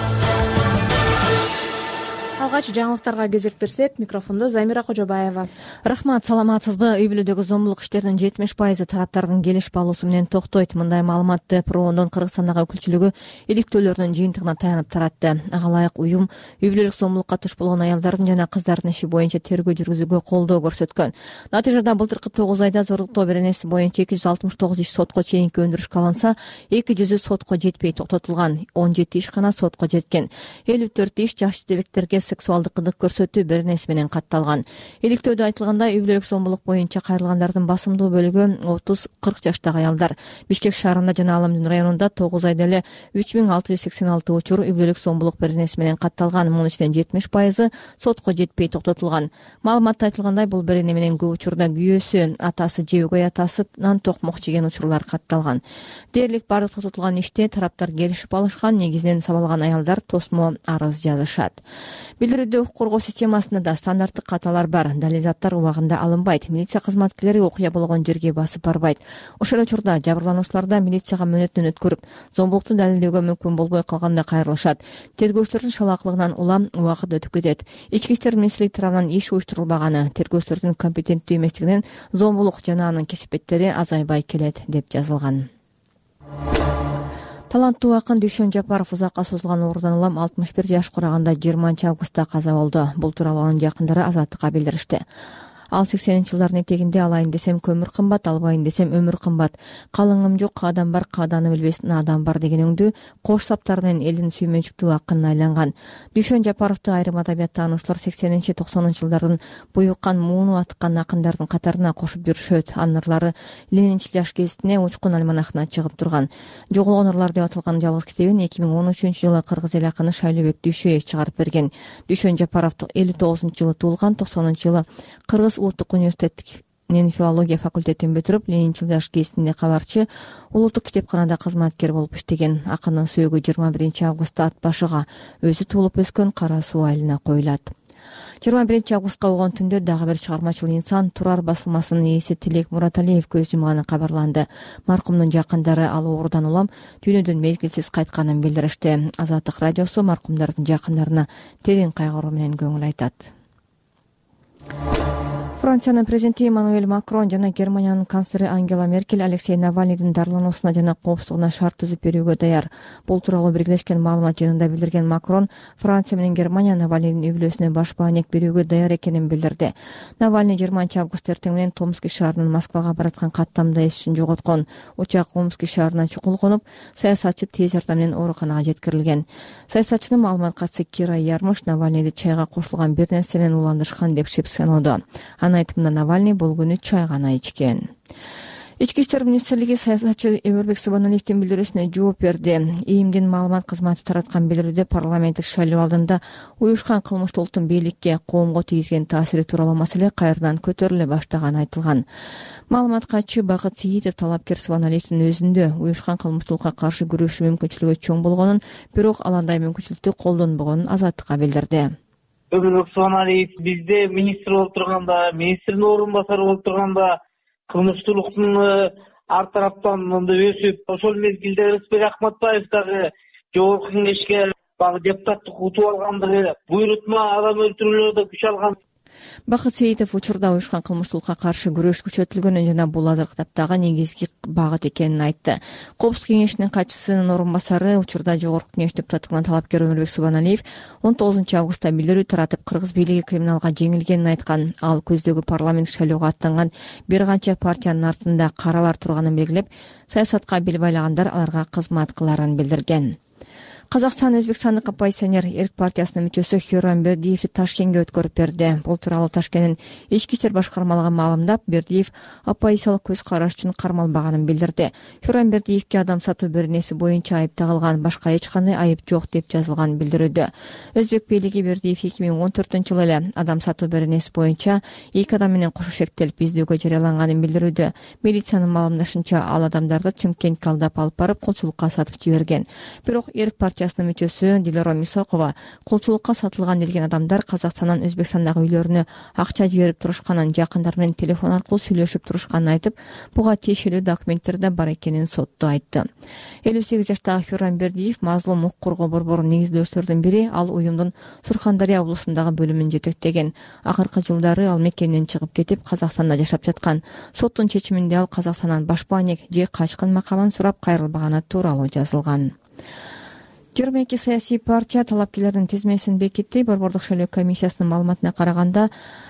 Speaker 2: Алгач жаңылыктарга кезек берсек, микрофондо Замира Кожобаева.
Speaker 6: Рахмат, саламатсызбы? Үй бүлөдөгү зомбулук иштеринин жетимиш пайызы тараптардын келишип алуусу менен токтойт. Мындай маалыматты Пробондун Кыргызстандагы өкүлчүлүгү иликтөөлөрдүн жыйынтыгына таянып таратты. Ага ылайык уюм үй бүлөлүк зомбулукка туш болгон аялдардын жана кыздардын иши боюнча тергөө жүргүзүүгө колдоо көрсөткөн. Натыйжада былтыркы тогуз айда зорлуктоо беренеси боюнча эки жүз алтымыш тогуз иш сотко чейинки өндүрүшкө алынса, эки жүзү сотко жетпей токтотулган. он жети иш гана сотко жеткен. элүү төрт иш жаш делектерге сексуалдык кыдык көрсөтүү беренеси менен катталган. Иликтөөдө айтылгандай, үй бүлөлүк зомбулук боюнча кайрылгандардын басымдуу бөлүгү отуз кырк жаштагы аялдар. Бишкек шаарында жана Аламдин районунда тогуз айда эле үч миң алты жүз сексен алты учур үй бүлөлүк зомбулук беренеси менен катталган. Мунун ичинен жетимиш пайызы сотко жетпей токтотулган. Маалыматта айтылгандай, бул берене менен көп учурда күйөөсү, атасы же өгөй атасынан токмок жеген учурлар катталган. Дээрлик бардык токтотулган иште тараптар келишип алышкан, негизинен сабалган аялдар тосмо арыз жазышат. Билдирүүдө укук коргоо системасында да стандарттык каталар бар. Далилзаттар убагында алынбайт. Милиция кызматкерлери окуя болгон жерге басып барбайт. Ошол учурда жабырлануучуларда милицияга мөөнөтүн өткөрүп, зомбулукту далилдөөгө мүмкүн болбой калганда кайрылышат. Тергөөчүлөрдүн шалаакылыгынан улам убакыт өтүп кетет. Ички иштер министрлиги тарабынан иш уюштурулбаганы, тергөөчүлөрдүн компетенттүү эместигинен зомбулук жана анын кесипеттери азайбай келет деп жазылган. Таланттуу акын Дүйшөн Жапаров узакка созулган оорудан улам алтымыш бир жаш кураганда жыйырманчы августта каза болду. Бул тууралуу анын жакындары Азаттыкка билдиришти. Ал сексенинчи жылдардын этегинде алайын десем көмүр кымбат, албайын десем өмүр кымбат. Калыңым жок, каадан бар, кааданы билбесин адам бар деген өңдүү кош саптары менен элдин сүймөнчүктүү акынына айланган. Дүйшөн Жапаровду айрым адабияттануучулар сексенинчи токсонунчу жылдардын буюккан мууну аткан акындардын катарына кошуп жүрүшөт. Анын ырлары Ленинчил жаш гезитине Учкун альманахына чыгып турган. Жоголгон ырлар деп аталган жалгыз китебин эки миң он үчүнчү жылы кыргыз эл акыны Шайлообек Дүйшөев чыгарып берген. Дүйшөн Жапаров элүү тогузунчу жылы туулган, токсонунчу жылы Кыргыз Улуттук университетинин филология факультетин бүтүрүп, Ленинчил жаш гезитинде кабарчы, улуттук китепканада кызматкер болуп иштеген. Акындын сөөгү жыйырма биринчи августта ат башыга, өзү туулуп өскөн Кара Суу айылына коюлат. жыйырма биринчи августка болгон түндө дагы бир чыгармачыл инсан Турар басылмасынын ээси Тилек Мураталиев көз жумганы кабарланды. Маркумдун жакындары ал оорудан улам дүйнөдөн мезгилсиз кайтканын билдиришти. Азаттык радиосу маркумдардын жакындарына терең кайгыруу менен көңүл айтат. Франциянын президенти Эммануэль Макрон жана Германиянын канцлери Ангела Меркель Алексей Навальныйдын дарылануусуна жана коопсуздугуна шарт түзүп берүүгө даяр. Бул тууралуу Биргелешкен маалымат жыйынында билдирген Макрон Франция менен Германия Навальныйдын үй бүлөсүнө баш баанек берүүгө даяр экенин билдирди. Навальный жыйырманчы август эртең менен Томский шаарынан Москвага бараткан каттамда эсин жоготкон. Учак Омский шаарына чукул конуп, саясатчы тез жардам менен ооруканага жеткирилген. Саясатчынын маалымат катчысы Кира Ярмыш Навальныйды чайга кошулган бир нерсе менен уландырышкан деп шипсенууда. Анын айтымында Навальный бул күнү чай гана ичкен. Ички иштер министрлиги саясатчы Өмүрбек Субаналиевдин билдирүүсүнө жооп берди. ИИМдин маалымат кызматы тараткан билдирүүдө парламенттик шайлоо алдында уюшкан кылмыштуу улуттун бийликке, коомго тийгизген таасири тууралуу маселе кайрадан көтөрүлө баштаганы айтылган. Маалымат катчы Бакыт Сиитов талапкер Субаналиевдин өзүндө уюшкан кылмыштуулукка каршы күрөшүү мүмкүнчүлүгү чоң болгонун, бирок ал андай мүмкүнчүлүктү колдонбогонун Азаттыкка билдирди.
Speaker 7: Өмүрбек Субаналиев бизде министр болуп турганда, министрдин орун басары болуп турганда кылмыштуулуктун ар тараптан мындай өсүп, ошол мезгилде Рыспек Акматбаев дагы жогорку кеңешке багы депутаттык утуп алгандыгы, буйрутма адам өлтүрүүлөрдө күч алган.
Speaker 6: Бакыт Сеитов учурда уюшкан кылмыштуулукка каршы күрөш күчөтүлгөнүн жана бул азыркы таптагы негизги багыт экенин айтты. Коопсуздук кеңешинин катчысынын орун басары учурда жогорку кеңеш депутаттыгынан талапкер Өмүрбек Субаналиев он тогузунчу августта билдирүү таратып кыргыз бийлиги криминалга жеңилгенин айткан. Ал көздөгү парламенттик шайлоого аттанган бир канча партиянын артында каралар турганын белгилеп, саясатка бел байлагандар аларга кызмат кыларын билдирген. Казакстан Өзбекстандык оппозиционер Эрк партиясынын мүчөсү Хюррем Бердиевди Ташкентке өткөрүп берди. Бул тууралуу Ташкенттин ички иштер башкармалыгы маалымдап, Бердиев оппозициялык көз караш үчүн кармалбаганын билдирди. Хюррем Бердиевге адам сатуу беренеси боюнча айып тагылган, башка эч кандай айып жок деп жазылган билдирүүдө. Өзбек бийлиги Бердиев эки миң он төртүнчү жылы эле адам сатуу беренеси боюнча эки адам менен кошо шектелип издөөгө жарыяланганын билдирүүдө. Милициянын маалымдашынча, ал адамдарды Чымкентке алдап алып барып кулчулукка сатып жиберген. Бирок Эрк партиясынын мүчөсү Дилара Мисокова кулчулукка сатылган делген адамдар Казакстандан Өзбекстандагы үйлөрүнө акча жиберип турушканын, жакындары менен телефон аркылуу сүйлөшүп турушканын айтып, буга тиешелүү документтер да бар экенин сотто айтты. элүү сегиз жаштагы Хюррем Бердиев мазлум укук коргоо борборунун негиздөөчүлөрүнүн бири, ал уюмдун Сурхандария облусундагы бөлүмүн жетектеген. Акыркы жылдары ал мекенинен чыгып кетип, Казакстанда жашап жаткан. Соттун чечиминде ал Казакстандан башбаанек же качкын макамын сурап кайрылбаганы тууралуу жазылган. жыйырма эки саясий партия талапкерлердин тизмесин бекитти. Борбордук шайлоо комиссиясынын маалыматына караганда,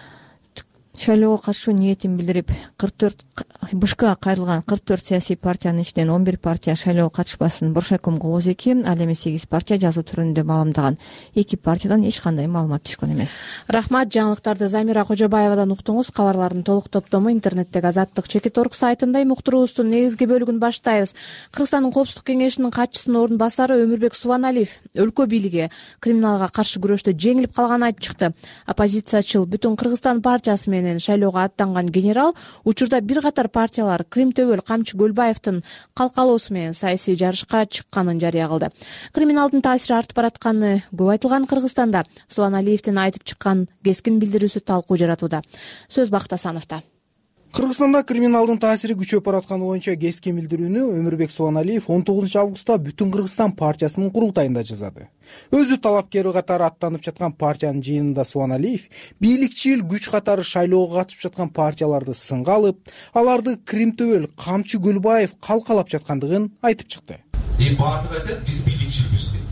Speaker 6: шайлоого катышуу ниетин билдирип, кырк төрт бышка кайрылган кырк төрт саясий партиянын ичинен он бир партия шайлоого катышпасын. Буршайком Кооз эки, ал эми сегиз партия жазуу түрүндө маалымдаган. Эки партиядан эч кандай маалымат түшкөн эмес.
Speaker 2: Рахмат, жаңылыктарды Замира Кожобаевадан уктуңуз. Кабарлардын толук топтому интернеттеги азаттык чекит точка орг сайтында. Уктуруубуздун негизги бөлүгүн баштайбыз. Кыргызстандын коопсуздук кеңешинин катчысынын орун басары Өмүрбек Субаналиев өлкө бийлиги криминалга каршы күрөштө жеңилип калганын айтып чыкты. Оппозициячыл Бүтүн Кыргызстан партиясы менен шайлоого аттанган генерал учурда бир катар партиялар Крим төбөл Камчы Көлбаевдин калкалоосу менен саясий жарышка чыкканын жарыя кылды. Криминалдын таасири артып баратканы көп айтылган Кыргызстанда Субаналиевдин айтып чыккан кескин билдирүүсү талкуу жаратууда. Сөз Бакыт Асановдо.
Speaker 20: Кыргызстанда криминалдын таасири күчөп баратканы боюнча кескин билдирүүнү Өмүрбек Субаналиев он тогузунчу августта Бүтүн Кыргызстан партиясынын курултайында жазады. Өзү талапкери катары аттанып жаткан партиянын жыйынында Субаналиев бийликчил күч катары шайлоого катышып жаткан партияларды сынга алып, аларды Крим төбөл Камчы Көлбаев калкалап жаткандыгын айтып чыкты.
Speaker 19: И бардыгы айтат, биз бийликчилбиз деп.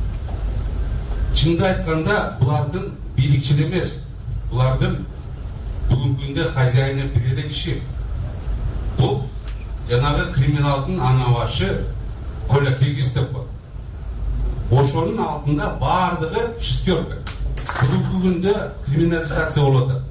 Speaker 19: Чынды айтканда, булардын бийликчил эмес, булардын бүгүнкү күндө хозяйны бир эле киши. Бул жанагы криминалдын ана башы Коля Киргиз деп коет. Ошонун алдында бардыгы шестерка. Бүгүнкү күндө криминализация болуп атат.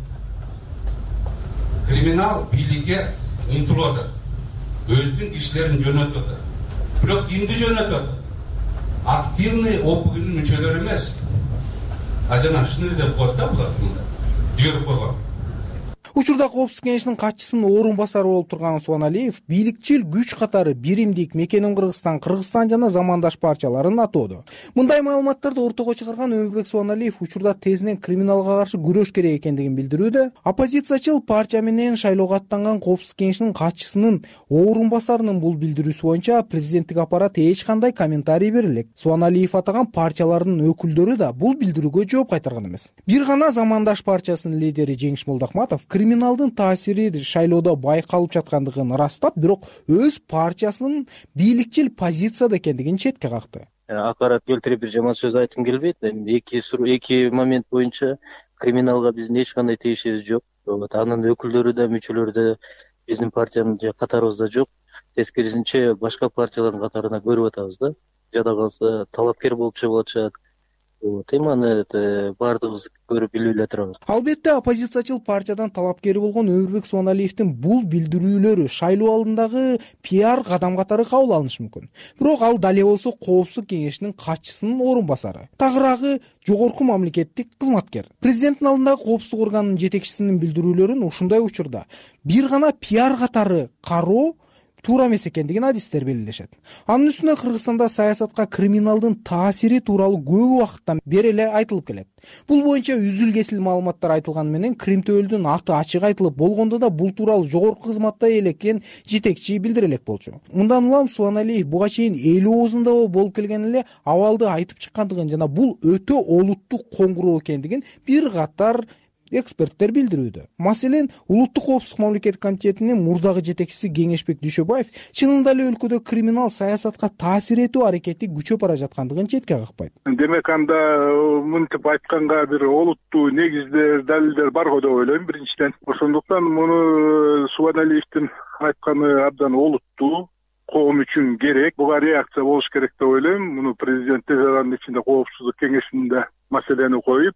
Speaker 19: Криминал бийликке умтулуп атат. Өзүнүн кишилерин жөнөтүп атат. Бирок кимди жөнөтүп атат? Активный опыгынын мүчөлөрү эмес. А жана шыныр деп коет да булар мында. Жөрүп койгон.
Speaker 20: Учурда коопсуздук кеңешинин катчысынын орун басары болуп турган Субаналиев бийликчил күч катары биримдик Мекенин Кыргызстан, Кыргызстан жана замандаш партияларын атоодо. Мындай маалыматтарды ортого чыгарган Өмүрбек Субаналиев учурда тезинен криминалга каршы күрөш керек экендигин билдирүүдө, оппозициячыл партия менен шайлоого аттанган коопсуздук кеңешинин катчысынын орун басарынын бул билдирүүсү боюнча президенттик аппарат эч кандай комментарий бере элек. Субаналиев атаган партиялардын өкүлдөрү да бул билдирүүгө жооп кайтарган эмес. Бир гана замандаш партиясынын лидери Жеңиш Молдохматов криминалдын таасири шайлоодо байкалып жаткандыгын ырастап, бирок өз партиясынын бийликчил позицияда экендигин четке какты.
Speaker 21: Акарат келтирип бир жаман сөз айткым келбейт. Эки эки момент боюнча криминалга биздин эч кандай тиешибиз жок. Анын өкүлдөрү да, мүчөлөрү да биздин партиянын катарыбызда жок. Тескерисинче башка партиялардын катарына көрүп атабыз да. Жада калса талапкер болуп чыгып атышат. Эми аны баардыгыбыз көрүп билип эле турабыз.
Speaker 20: Албетте, оппозициячыл партиядан талапкери болгон Өмүрбек Субаналиевдин бул билдирүүлөрү шайлоо алдындагы пиар кадам катары кабыл алынышы мүмкүн. Бирок ал дале болсо Коопсуздук кеңешинин катчысынын орун басары. Тагыраагы жогорку мамлекеттик кызматкер. Президенттин алдындагы коопсуздук органынын жетекчисинин билдирүүлөрүн ушундай учурда бир гана пиар катары кароо туура эмес экендигин адистер белгилешет. Анын үстүнө Кыргызстанда саясатка криминалдын таасири тууралуу көп убакыттан бери эле айтылып келет. Бул боюнча үзүл кесил маалыматтар айтылган менен Крим төөлдүн аты ачык айтылып болгондо да бул тууралуу жогорку кызматта элеккен жетекчи билдире элек болчу. Мындан улам Субаналиев буга чейин эл оозунда болуп келген эле абалды айтып чыккандыгын жана бул өтө олуттук коңгуроо экендигин бир катар эксперттер билдирүүдө. Маселен, Улуттук коопсуздук мамлекеттик комитетинин мурдагы жетекчиси Кеңешбек Дүйшөбаев чынында эле өлкөдө криминал саясатка таасир этүү аракети күчөп бара жаткандыгын четке какпайт.
Speaker 14: Демек анда мынтип айтканга бир олуттуу негиздер, далилдер бар го деп ойлойм биринчиден. Ошондуктан муну Субаналиевдин айтканы абдан олуттуу, коом үчүн керек. Буга реакция болуш керек деп ойлойм. Муну президент тез аранын ичинде коопсуздук кеңешинде маселени коюп,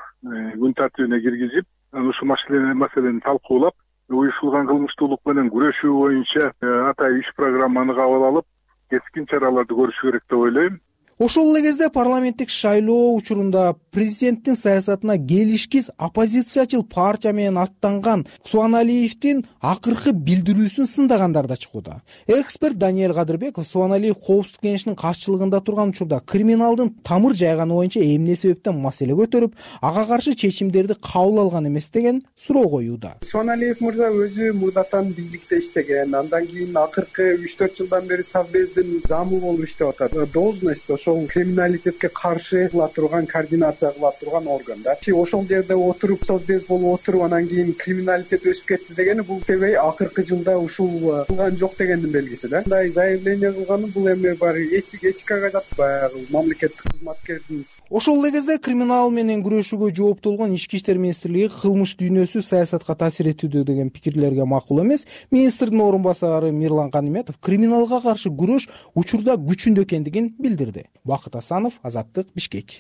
Speaker 14: күн тартибине киргизип, ушул маселени талкуулап, уюшулган кылмыштуулук менен күрөшүү боюнча атайын иш программаны кабыл алып, кескин чараларды көрүшү керек деп ойлойм.
Speaker 20: Ошол эле кезде парламенттик шайлоо учурунда президенттин саясатына келишкиз оппозициячыл партия менен аттанган Субаналиевдин акыркы билдирүүсүн сындагандар да чыгууда. Эксперт Даниэль Кадырбеков Субаналиев коопсуздук кеңешинин катчылыгында турган учурда криминалдын тамыр жайганы боюнча эмне себептен маселе көтөрүп, ага каршы чечимдерди кабыл алган эмес деген суроо коюуда.
Speaker 22: Субаналиев мырза өзү мурдатан бийликте иштеген, андан кийин акыркы үч төрт жылдан бери Совбездин замы болуп иштеп атат. Должность ошол криминалитетке каршы кыла турган, координация кыла турган органдар. Ошол жерде отуруп, Совбез болуп отуруп, анан кийин криминалитет өсүп кетти дегени бул тебей акыркы жылда ушул кылган жок дегендин белгиси да. Мындай заявление кылганы бул эми бар этик этикага жатпайт, баягы мамлекеттик кызматкердин.
Speaker 20: Ошол эле кезде криминал менен күрөшүүгө жооптуу болгон Ички иштер министрлиги кылмыш дүйнөсү саясатка таасир этүүдө деген пикирлерге макул эмес. Министрдин орун басары Мирлан Каниметов криминалга каршы күрөш учурда күчүндө экендигин билдирди. Бакыт Асанов, Азаттык, Бишкек.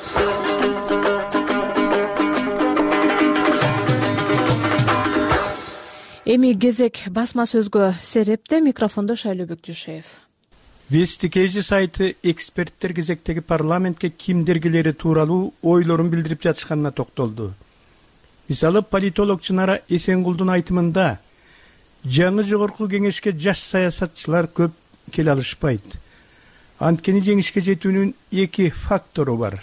Speaker 2: Эми кезек басма сөзгө серепте, микрофондо Шайлообек Жушеев.
Speaker 23: Вести Кежи сайты эксперттер кезектеги парламентке кимдергилери тууралуу ойлорун билдирип жатышканына токтолду. Мисалы, политолог Чынара Эсенгулдун айтымында жаңы жогорку кеңешке жаш саясатчылар көп келе алышпайт. Анткени жеңишке жетүүнүн эки фактору бар.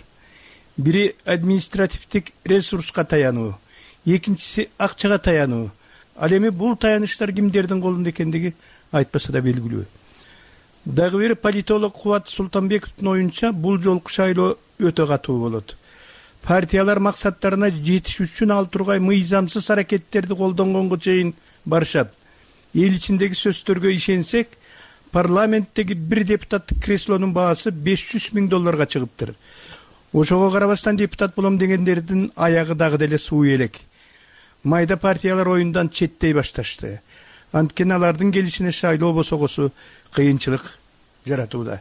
Speaker 23: Бири административдик ресурска таянуу, экинчиси акчага таянуу. Ал эми бул таяныштар кимдердин колунда экендиги айтпаса да белгилүү. Дагы бир политолог Кубат Султанбековдун оюнча бул жолку шайлоо өтө катуу болот. Партиялар максаттарына жетиш үчүн ал тургай мыйзамсыз аракеттерди колдонгонго чейин барышат. Эл ичиндеги сөздөргө ишенсек, парламенттеги бир депутаттык креслонун баасы беш жүз миң долларга чыгыптыр. Ошого карабастан депутат болом дегендердин аягы дагы деле суу элек. Майда партиялар оюндан четтей башташты. Анткени алардын келишине шайлоо босогосу кыйынчылык жаратууда.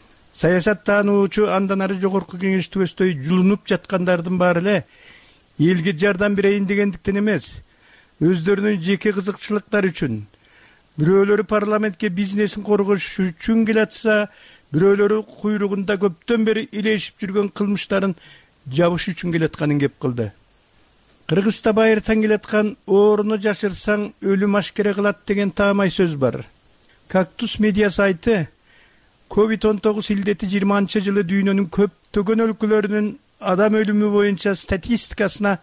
Speaker 23: Саясаттануучу андан ары жогорку кеңеш түбөстөй жулунуп жаткандардын баары эле элге жардам берейин дегендиктен эмес, өздөрүнүн жеке кызыкчылыктары үчүн. Бирөөлөрү парламентке бизнесин коргош үчүн келатса, бирөөлөрү куйругунда көптөн бери илешип жүргөн кылмыштарын жабыш үчүн келатканын кеп кылды. Кыргызда байыртан келаткан орunu жашырсаң өлүм ашкере кылат деген таамай сөз бар. Кактус медиа сайты ковид он тогуз илдети жыйырманчы жылы дүйнөнүн көптөгөн өлкөлөрүнүн адам өлүмү боюнча статистикасына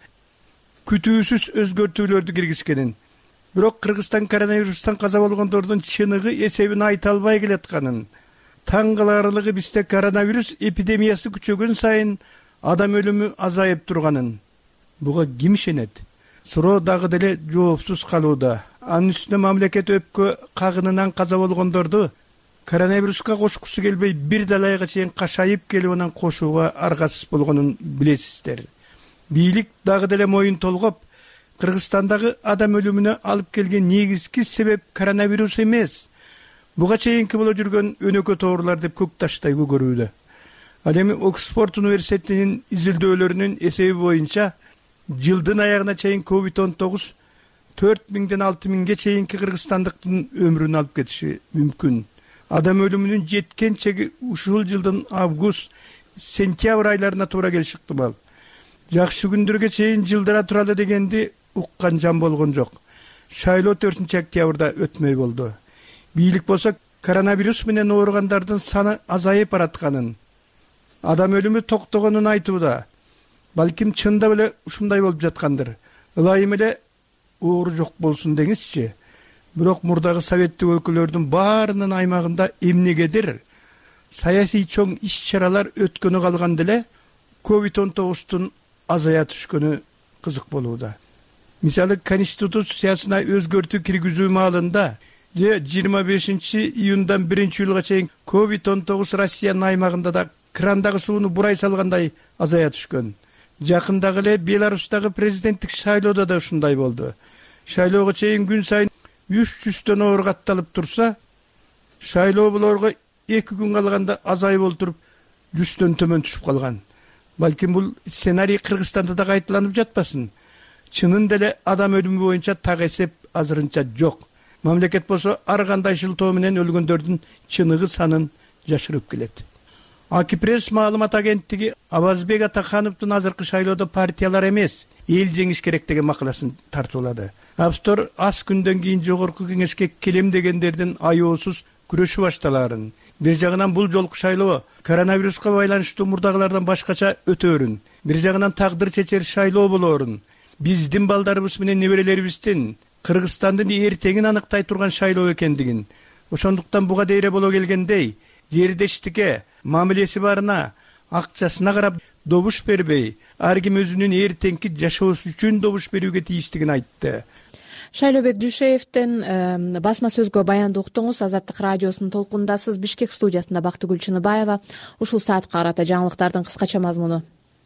Speaker 23: күтүүсүз өзгөртүүлөрдү киргизгенин, бирок Кыргызстан коронавирустан каза болгондордун чыныгы эсебин айта албай келатканын, таң каларлыгы бизде коронавирус эпидемиясы күчөгөн сайын адам өлүмү азайып турганын. Буга ким ишенет? суроо дагы деле жоопсуз калууда. Анын үстүнө мамлекет өпкө кагынынан каза болгондорду коронавируска кошкусу келбей бир далайга чейин кашайып келип анан кошууга аргасыз болгонун билесиздер. Бийлик дагы деле моюн толгоп, Кыргызстандагы адам өлүмүнө алып келген негизги себеп коронавирус эмес, буга чейинки боло жүргөн өнөкө тоорулар деп көк таштай көгөрүүдө. Ал эми Оксфорд университетинин изилдөөлөрүнүн эсеби боюнча жылдын аягына чейин ковид он тогуз төрт миңден алты миңге чейинки кыргызстандыктын өмүрүн алып кетиши мүмкүн. Адам өлүмүнүн жеткен чеги ушул жылдын август, сентябрь айларына туура келиши ыктымал. Жакшы күндөргө чейин жылдыра туралы дегенди уккан жан болгон жок. Шайлоо төртүнчү октябрда өтмөй болду. Бийлик болсо коронавирус менен ооругандардын саны азайып баратканын, адам өлүмү токтогонун айтууда. Балким чында эле ушундай болуп жаткандыр. Ылайым эле оору жок болсун деңизчи. Бирок мурдагы советтик өлкөлөрдүн баарынын аймагында эмнегедир саясий чоң иш-чаралар өткөнү калганда эле ковид он тогуздун азая түшкөнү кызык болууда. Мисалы, Конституциясына өзгөртүү киргизүү маалында же жыйырма бешинчи июндан биринчи июлга чейин ковид он тогуз Россиянын аймагында да крандагы сууну бурай салгандай азая түшкөн. Жакындагы эле Беларустагы президенттик шайлоодо да ушундай болду. Шайлоого чейин күн сайын үч жүздөн оор катталып турса, шайлоо болорго эки күн калганда азайып олтуруп жүздөн төмөн түшүп калган. Балким бул сценарий Кыргызстанда да кайталанып жатпасын. Чынын деле адам өлүмү боюнча так эсеп азырынча жок. Мамлекет болсо ар кандай шылтоо менен өлгөндөрдүн чыныгы санын жашырып келет. Акипресс маалымат агенттиги Абазбек Атахановдун азыркы шайлоодо партиялар эмес, эл жеңиш керек деген макаласын тартуулады. Автор аз күндөн кийин жогорку кеңешке келем дегендердин аеосуз күрөшү башталарын, бир жагынан бул жолку шайлоо коронавируска байланыштуу мурдагылардан башкача өтөөрүн, бир жагынан тагдыр чечер шайлоо болоорун, биздин балдарыбыз менен неберелерибиздин Кыргызстандын эртеңин аныктай турган шайлоо экендигин, ошондуктан буга дейре боло келгендей жердештикке, мамилеси барына, акчасына карап добуш бербей, ар ким өзүнүн эртеңки жашоосу үчүн добуш берүүгө тийиштигин айтты.
Speaker 2: Шайлообек Дүйшеевдин басма сөзгө баянды уктуңуз. Азаттык радиосунун толкундасыз. Бишкек студиясында Бактыгүл Чыныбаева. Ушул саатка карата жаңылыктардын кыскача мазмуну.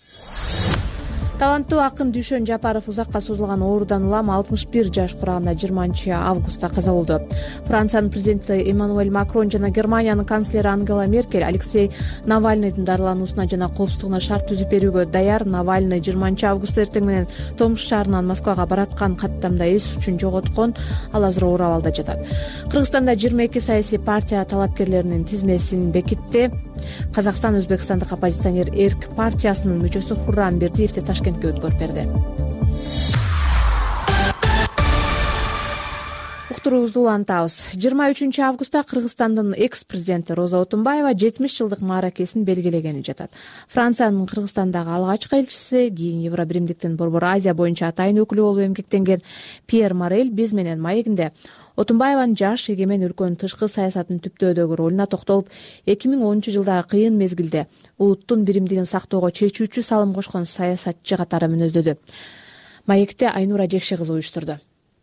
Speaker 2: Таланттуу акын Дүйшөн Жапаров узакка созулган оорудан улам алтымыш бир жаш кураганда жыйырманчы августта каза болду. Франциянын президенти Эммануэль Макрон жана Германиянын канцлери Ангела Меркель Алексей Навальныйдын дарылануусуна жана коопсуздугуна шарт түзүп берүүгө даяр. Навальный жыйырманчы август эртең менен Томск шаарынан Москвага бараткан каттамда эс үчүн жоготкон. Ал азыр оор абалда жатат. Кыргызстанда жыйырма эки саясий партия талапкерлеринин тизмесин бекитти. Казакстан өзбекстандык оппозиционер Эрк партиясынын мүчөсү Хуррам Бердиевди Ташкентке өткөрүп берди. Уктуруубузду улантабыз. жыйырма үчүнчү августта Кыргызстандын экс-президенти Роза Отунбаева жетимиш жылдык мааракесин белгилегени жатат. Франциянын Кыргызстандагы алгачкы элчиси, кийин Евробиримдиктин Борбор Азия боюнча атайын өкүлү болуп эмгектенген Пьер Морель биз менен маегинде Отунбаеванын жаш эгемен өлкөнүн тышкы саясатын түптөөдөгү ролуна токтолуп, эки миң онунчу жылдагы кыйын мезгилде улуттун биримдигин сактоого чечүүчү салым кошкон саясатчы катары мүнөздөдү. Маекти Айнура Жекши кызы уюштурду.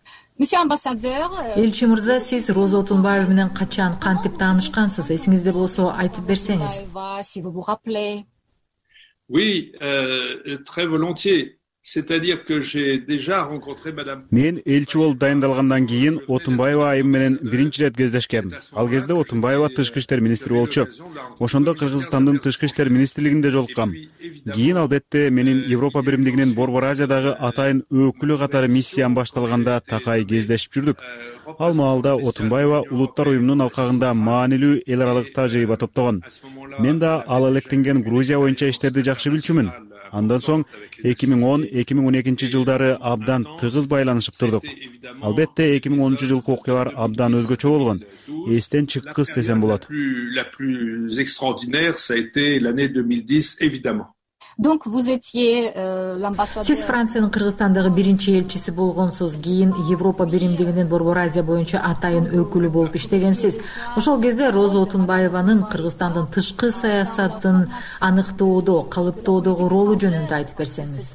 Speaker 3: Элчи мырза, сиз Роза Отунбаева менен качан, кантип таанышкансыз? Эсиңизде болсо айтып берсеңиз.
Speaker 8: Oui, euh, très volontiers. C'est-à-dire que j'ai déjà rencontré madame.
Speaker 15: Мен элчи болуп дайындалгандан кийин Отунбаева айым менен биринчи ирет кездешкем. Ал кезде Отунбаева тышкы иштер министри болчу. Ошондо Кыргызстандын тышкы иштер министрлигинде жолуккам. Кийин албетте менин Европа биримдигинин Борбор Азиядагы атайын өкүлү катары миссиям башталганда такай кездешип жүрдүк. Ал маалда Отунбаева улуттар уюмунун алкагында маанилүү эл аралык тажрыйба топтогон. Мен да ал электенген Грузия боюнча иштерди жакшы билчүмүн. Андан соң эки миң он — эки миң он экинчи жылдары абдан тыгыз байланышып турдук. Албетте эки миң онунчу жылкы окуялар абдан өзгөчө болгон. Эстен чыккыс десем болот.
Speaker 8: La plus extraordinaire, ça a été l'année deux mille dix, évidemment.
Speaker 3: Сиз Франциянын Кыргызстандагы биринчи элчиси болгонсуз, кийин Европа биримдигинин Борбор Азия боюнча атайын өкүлү болуп иштегенсиз. Ошол кезде Роза Отунбаеванын Кыргызстандын тышкы саясатын аныктоодо, калыптоодогу ролу жөнүндө айтып берсеңиз.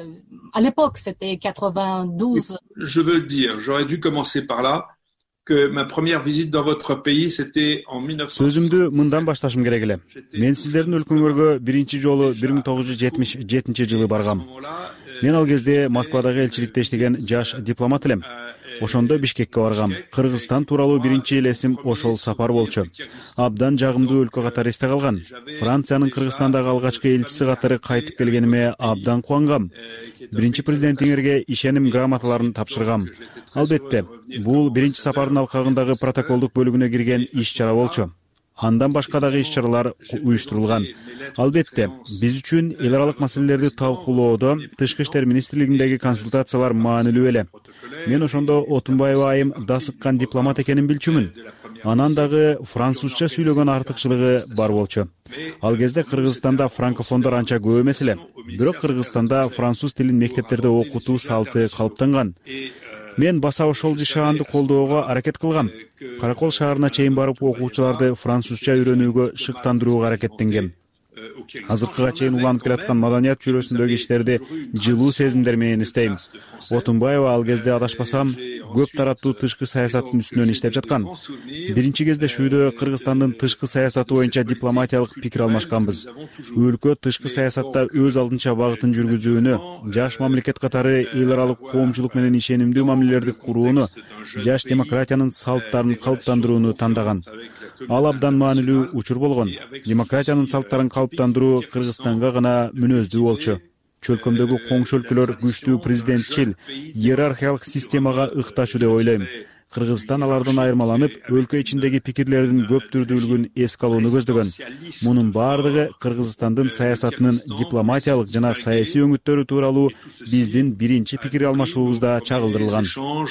Speaker 8: Je veux le dire, j'aurais dû commencer par là. Que ma première visite dans votre pays c'était en mille neuf cent
Speaker 15: Сөзүмдү мындан башташым керек эле. Мен сиздердин өлкөңөргө биринчи жолу бир миң тогуз жүз жетимиш жетинчи жылы баргам. Мен ал кезде Москвадагы элчиликте иштеген жаш дипломат элем. Ошондо Бишкекке баргам. Кыргызстан тууралуу биринчи элесим ошол сапар болчу. Абдан жагымдуу өлкө катары эсте калган. Франциянын Кыргызстандагы алгачкы элчиси катары кайтып келгениме абдан кубангам. Биринчи президентиңерге ишеним грамоталарын тапшыргам. Албетте, бул биринчи сапардын алкагындагы протоколдук бөлүгүнө кирген иш-чара болчу. Андан башка дагы иш-чаралар уюштурулган. Албетте, биз үчүн эл аралык маселелерди талкуулоодо Тышкы иштер министрлигиндеги консультациялар маанилүү эле. Мен ошондо Отунбаева айым дасыккан дипломат экенин билчүмүн. Анан дагы французча сүйлөгөн артыкчылыгы бар болчу. Ал кезде Кыргызстанда франкофондор анча көп эмес эле. Бирок Кыргызстанда француз тилин мектептерде окутуу салты калыптанган. Мен баса ошол жашаанды колдоого аракет кылгам. Каракол шаарына чейин барып окуучуларды французча үйрөнүүгө шыктандырууга аракеттенгем. Азыркыга чейин уланып келаткан маданият чүйрөсүндөгү иштерди жылуу сезимдер менен иштейм. Отунбаева ал кезде адашпасам, көп тараптуу тышкы саясаттын үстүнөн иштеп жаткан. Биринчи кездешүүдө Кыргызстандын тышкы саясаты боюнча дипломатиялык пикир алмашканбыз. Өлкө тышкы саясатта өз алдынча багытын жүргүзүүнү, жаш мамлекет катары эл аралык коомчулук менен ишенимдүү мамилелерди курууну, жаш демократиянын салттарын калыптандырууну тандаган. Ал абдан маанилүү учур болгон. Демократиянын салттарын калыптандыруу Кыргызстанга гана мүнөздүү болчу. Чөлкөмдөгү коңшу өлкөлөр күчтүү президентчил, иерархиялык системага ыкташуу деп ойлойм. Кыргызстан алардан айырмаланып, өлкө ичиндеги пикирлердин көп түрдүүлүгүн эске алууну көздөгөн. Мунун бардыгы Кыргызстандын саясатынын дипломатиялык жана саясий өңүттөрү тууралуу биздин биринчи пикир алмашуубузда чагылдырылган.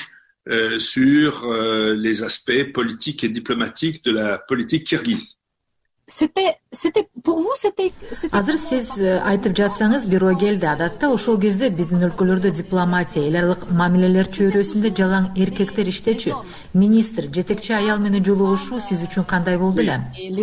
Speaker 8: Sur les aspects politiques et diplomatiques de la politique kirghize.
Speaker 3: Азыр сиз айтып жатсаңыз бирөө келди. Адатта ошол кезде биздин өлкөлөрдө дипломатия, эл аралык мамилелер чөйрөсүндө жалаң эркектер иштечү. Министр, жетекчи аял менен жолугушуу сиз үчүн кандай болду эле?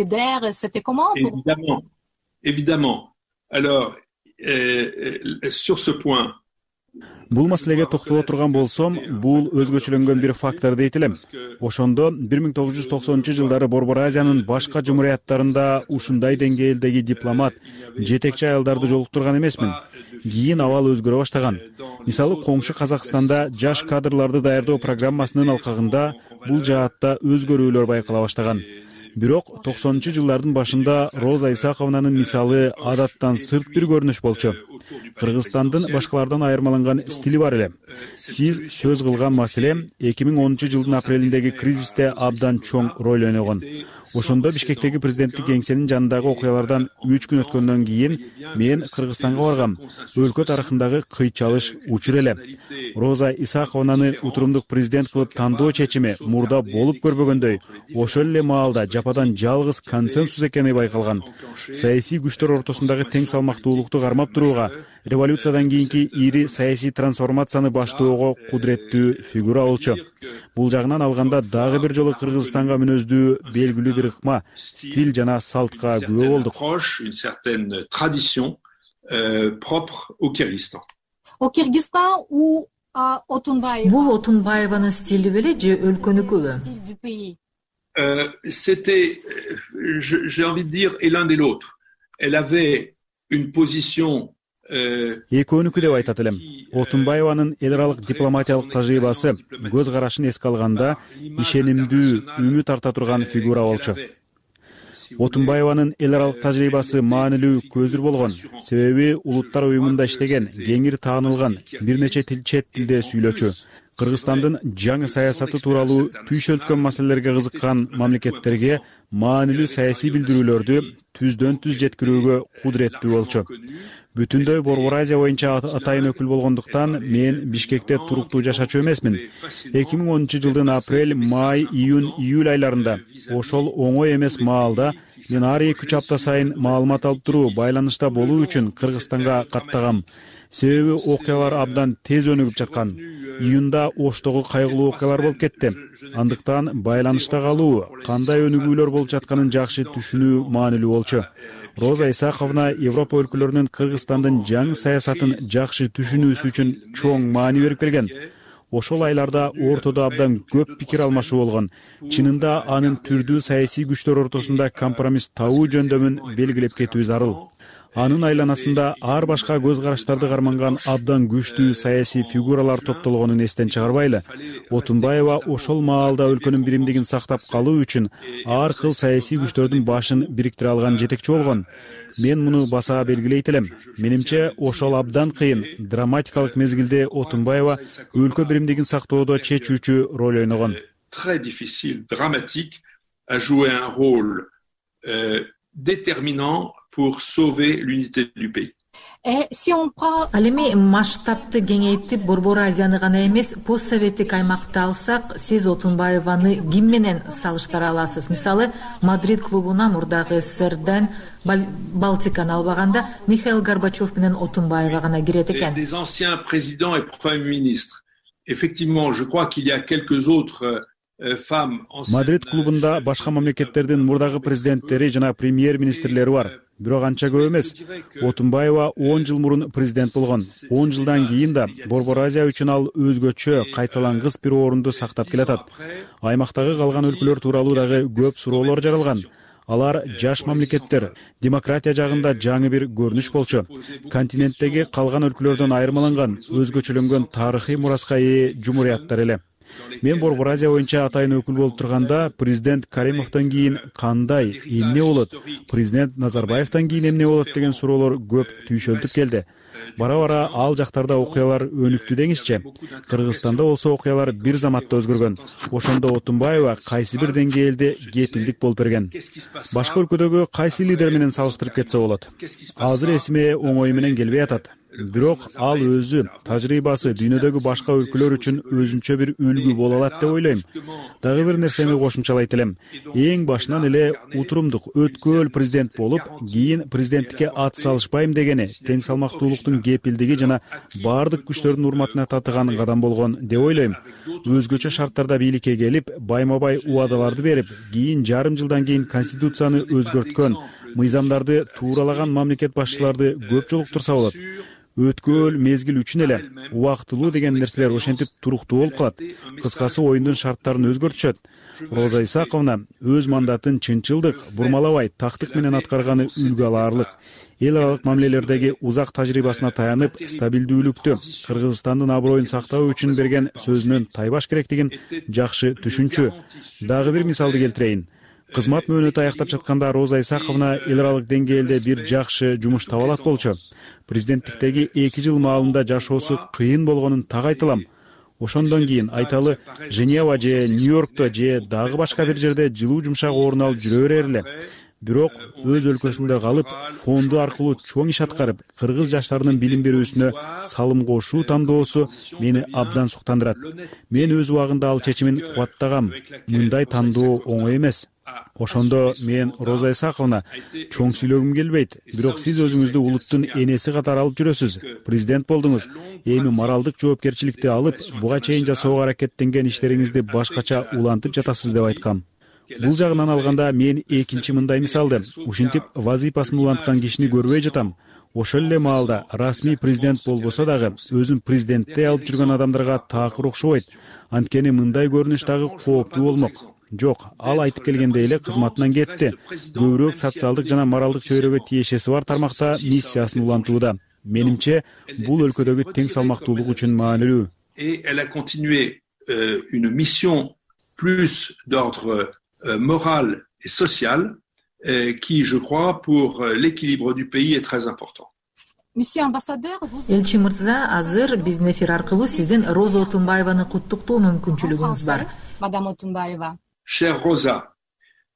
Speaker 8: Évidemment, évidemment. Alors, euh, sur ce point,
Speaker 15: Бул маселеге токтоло турган болсом, бул өзгөчөлөнгөн бир фактор дейт элем. Ошондо бир миң тогуз жүз токсонунчу жылдары Борбор Азиянын башка жумурияттарында ушундай деңгээлдеги дипломат, жетекчи аялдарды жолуктурган эмесмин. Кийин абал өзгөрө баштаган. Мисалы, коңшу Казакстанда жаш кадрларды даярдоо программасынын алкагында бул жаатта өзгөрүүлөр байкала баштаган. Бирок токсонунчу жылдардын башында Роза Исаковнанын мисалы адаттан сырт бир көрүнүш болчу. Кыргызстандын башкалардан айырмаланган стили бар эле. Сиз сөз кылган маселе эки миң онунчу жылдын апрелиндеги кризисте абдан чоң роль ойногон. Ошондо Бишкектеги президенттик кеңсенин жанындагы окуялардан үч күн өткөндөн кийин мен Кыргызстанга баргам. Өлкө тарыхындагы кыйчалыш учур эле. Роза Исаковнаны утурумдук президент кылып тандоо чечими мурда болуп көрбөгөндөй, ошол эле маалда жападан жалгыз консенсус экени байкалган. Саясий күчтөр ортосундагы тең салмактуулукту кармап турууга, революциядан кийинки ири саясий трансформацияны баштоого кудуреттүү фигура болчу. Бул жагынан алганда дагы бир жолу Кыргызстанга мүнөздүү белгилүү бир ыкма, стиль жана салтка күбө болдук.
Speaker 8: Une certaine tradition euh, propre au Kyrgyzstan.
Speaker 9: Au Kyrgyzstan ou à Otunbaeva?
Speaker 3: Бул Отунбаеванын стили беле же өлкөнүкүбү?
Speaker 8: Euh, c'était, j'ai envie de dire, et l'un et l'autre. Elle avait une position.
Speaker 15: Экөөнүкү деп айтат элем. Отунбаеванын эл аралык дипломатиялык тажрыйбасы көз карашын эске алганда ишенимдүү, үмүт арта турган фигура болчу. Отунбаеванын эл аралык тажрыйбасы маанилүү көзүр болгон. Себеби улуттар уюмунда иштеген, кеңири таанылган, бир нече тил чет тилде сүйлөчү. Кыргызстандын жаңы саясаты тууралуу түйшөлткөн маселелерге кызыккан мамлекеттерге маанилүү саясий билдирүүлөрдү түздөн түз жеткирүүгө кудуреттүү болчу. Бүтүндөй Борбор Азия боюнча атайын өкүл болгондуктан мен Бишкекте туруктуу жашачу эмесмин. эки миң онунчу жылдын апрель, май, июнь, июль айларында ошол оңой эмес маалда мен ар эки үч апта сайын маалымат алып туруу, байланышта болуу үчүн Кыргызстанга каттагам. Себеби окуялар абдан тез өнүгүп жаткан. Июнда Оштогу кайгылуу окуялар болуп кетти. Андыктан байланышта калуу, кандай өнүгүүлөр болуп жатканын жакшы түшүнүү маанилүү болчу. Роза Исаковна Европа өлкөлөрүнүн Кыргызстандын жаңы саясатын жакшы түшүнүүсү үчүн чоң маани берип келген. Ошол айларда ортодо абдан көп пикир алмашуу болгон. Чынында анын түрдүү саясий күчтөр ортосунда компромисс табуу жөндөмүн белгилеп кетүү зарыл. Анын айланасында ар башка көз караштарды карманган абдан күчтүү саясий фигуралар топтолгонун эстен чыгарбайлы. Отунбаева ошол маалда өлкөнүн биримдигин сактап калуу үчүн ар кыл саясий күчтөрдүн башын бириктире алган жетекчи болгон. Мен муну баса белгилейт элем. Менимче ошол абдан кыйын, драматикалык мезгилде Отунбаева өлкө биримдигин сактоодо чечүүчү роль ойногон.
Speaker 8: Très difficile, dramatique, a joué un rôle euh, déterminant pour sauver l'unité du pays.
Speaker 3: Ал эми масштабты кеңейтип Борбор Азияны гана эмес, постсоветтик аймакты алсак, сиз Отунбаеваны ким менен салыштыра аласыз? Мисалы, Мадрид клубуна мурдагы СССРден Балтиканы албаганда Михаил Горбачев менен Отунбаева гана кирет экен.
Speaker 8: Des anciens présidents et premiers ministres. Effectivement, je crois qu'il y a quelques autres
Speaker 15: Мадрид клубунда башка мамлекеттердин мурдагы президенттери жана премьер-министрлери бар. Бирок анча көп эмес. Отунбаева он жыл мурун президент болгон. он жылдан кийин да Борбор Азия үчүн ал өзгөчө кайталангыс бир орунду сактап келатат. Аймактагы калган өлкөлөр тууралуу дагы көп суроолор жаралган. Алар жаш мамлекеттер, демократия жагында жаңы бир көрүнүш болчу. Континенттеги калган өлкөлөрдөн айырмаланган, өзгөчөлөнгөн тарыхый мураска ээ жумурияттар эле. Мен Борбор Азия боюнча атайын өкүл болуп турганда, президент Каримовдон кийин кандай, эмне болот, президент Назарбаевдон кийин эмне болот деген суроолор көп түйшөлтүп келди. Бара-бара ал жактарда окуялар өнүктү деңизчи. Кыргызстанда болсо окуялар бир заматта өзгөргөн. Ошондо Отунбаева кайсы бир деңгээлде кепилдик болуп берген. Башка өлкөдөгү кайсы лидер менен салыштырып кетсе болот? Азыр эсиме оңой менен келбей атат. Бирок ал өзү, тажрыйбасы дүйнөдөгү башка өлкөлөр үчүн өзүнчө бир үлгү боло алат деп ойлойм. Дагы бир нерсени кошумчалайт элем. Эң башынан эле утурумдук өткөөл президент болуп, кийин президенттикке ат салышпайм дегени тең салмактуулуктун кепилдиги жана баардык күчтөрдүн урматына татыган кадам болгон деп ойлойм. Өзгөчө шарттарда бийликке келип, байма-бай убадаларды берип, кийин жарым жылдан кийин конституцияны өзгөрткөн, мыйзамдарды тууралаган мамлекет башчыларды көп жолуктурса болот. Өткөөл мезгил үчүн эле убактылуу деген нерселер ошентип туруктуу болуп калат. Кыскасы оюндун шарттарын өзгөртүшөт. Роза Исаковна өз мандатын чынчылдык, бурмалабай, тактык менен аткарганы үлгү алаарлык. Эл аралык мамилелердеги узак тажрыйбасына таянып, стабилдүүлүктү, Кыргызстандын аброюн сактоо үчүн берген сөзүнөн тайбаш керектигин жакшы түшүнчү. Дагы бир мисалды келтирейин. Кызмат мөөнөтү аяктап жатканда Роза Исаковна эл аралык деңгээлде бир жакшы жумуш таба алат болчу. Президенттиктеги эки жыл маалында жашоосу кыйын болгонун так айтылам. Ошондон кийин айталы Женева же Нью-Йоркто же дагы башка бир жерде жылуу жумшак орун алып жүрө берер эле. Бирок өз өлкөсүндө калып, фонду аркылуу чоң иш аткарып, кыргыз жаштарынын билим берүүсүнө салым кошуу тандоосу мени абдан суктандырат. Мен өз убагында ал чечимин кубаттагам. Мындай тандоо оңой эмес. Ошондо мен Роза Исаковна чоң сүйлөгүм келбейт. Бирок сиз өзүңүздү улуттун энеси катары алып жүрөсүз. Президент болдуңуз. Эми моралдык жоопкерчиликти алып, буга чейин жасоого аракеттенген иштериңизди башкача улантып жатасыз деп айткам. Бул жагынан алганда мен экинчи мындай мисалды, ушинтип вазифасын уланткан кишини көрбөй жатам. Ошол эле маалда расмий президент болбосо дагы өзүн президентте алып жүргөн адамдарга такыр окшобойт. Анткени мындай көрүнүш дагы кооптуу болмок. Жок, ал айтып келгендей эле кызматынан кетти. Көбүрөөк социалдык жана моралдык чөйрөгө тиешеси бар тармакта миссиясын улантууда. Менимче, бул өлкөдөгү тең салмактуулук үчүн маанилүү.
Speaker 8: Et elle a continué euh, une mission plus d'ordre euh, moral et social euh, qui, je crois, pour euh, l'équilibre du pays est très important.
Speaker 3: Элчи мырза, азыр биздин эфир аркылуу сиздин Роза Отунбаеваны куттуктоо мүмкүнчүлүгүңүз бар.
Speaker 9: Мадам Отунбаева.
Speaker 8: Chère Rosa,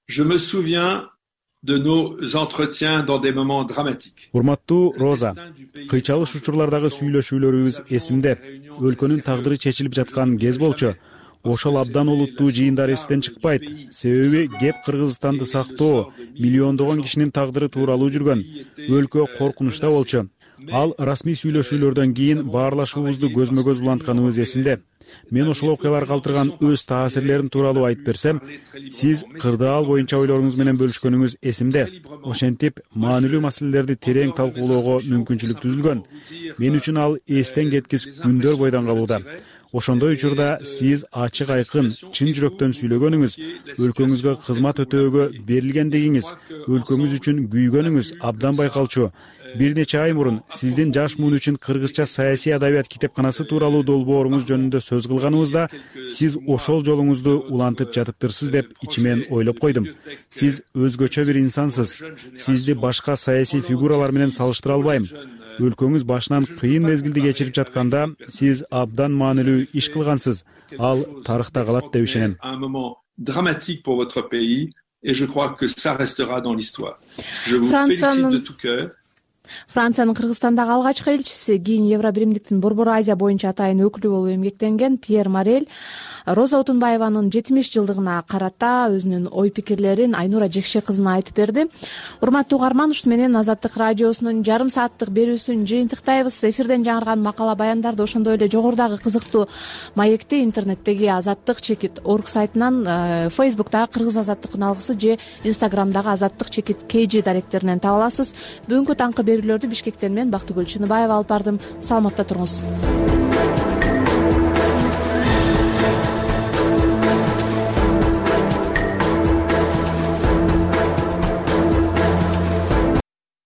Speaker 8: Je me souviens de nos entretiens dans des moments dramatiques.
Speaker 15: Урматтуу Роза, кыйчалыш учурлардагы сүйлөшүүлөрүбүз эсимде. Өлкөнүн тагдыры чечилип жаткан кез болчу. Ошол абдан олуттуу жыйындар эстен чыкпайт. Себеби кеп Кыргызстанды сактоо, миллиондогон кишинин тагдыры тууралуу жүргөн. Өлкө коркунучта болчу. Ал расмий сүйлөшүүлөрдөн кийин баарлашуубузду көзмө көз улантканыбыз эсимде. Мен ошол окуялар калтырган өз таасирлерим тууралуу айтып берсем, сиз кырдаал боюнча ойлоруңуз менен бөлүшкөнүңүз эсимде. Ошентип, маанилүү маселелерди терең талкуулоого мүмкүнчүлүк түзүлгөн. Мен үчүн ал эстен кеткис күндөр бойдон калууда. Ошондой учурда сиз ачык айкын, чын жүрөктөн сүйлөгөнүңүз, өлкөңүзгө кызмат өтөөгө берилгендигиңиз, өлкөңүз үчүн күйгөнүңүз абдан байкалчу. Бир нече ай мурун сиздин жаш муун үчүн кыргызча саясий адабият китепканасы тууралуу долбооруңуз жөнүндө сөз кылганыбызда сиз ошол жолуңузду улантып жатыптырсыз деп ичимен ойлоп койдум. Сиз өзгөчө бир инсансыз. Сизди башка саясий фигуралар менен салыштыра албайм. Өлкөңүз башынан кыйын мезгилди кечирип жатканда сиз абдан маанилүү иш кылгансыз. Ал тарыхта калат деп ишенем.
Speaker 8: Dramatique pour votre pays et je crois que ça restera dans l'histoire. Je vous félicite de tout cœur.
Speaker 2: Франциянын Кыргызстандагы алгачкы элчиси, кийин Евро биримдиктин Борбор Азия боюнча атайын өкүлү болуп эмгектенген Пьер Морель Роза Отунбаеванын жетимиш жылдыгына карата өзүнүн ой пикирлерин Айнура Жекше кызына айтып берди. Урматтуу угарман, ушу менен Азаттык радиосунун жарым сааттык берүүсүн жыйынтыктайбыз. Эфирден жаңырган макала баяндарды, ошондой эле жогорудагы кызыктуу маекти интернеттеги азаттык чекит орг сайтынан, Facebook'тагы Кыргыз азаттык үналгысы же Instagram'дагы азаттык чекит kg даректеринен таба аласыз. Бүгүнкү таңкы берүүлөрдү Бишкектен мен Бактыгүл Чыныбаева алып бардым. Саламатта туруңуз.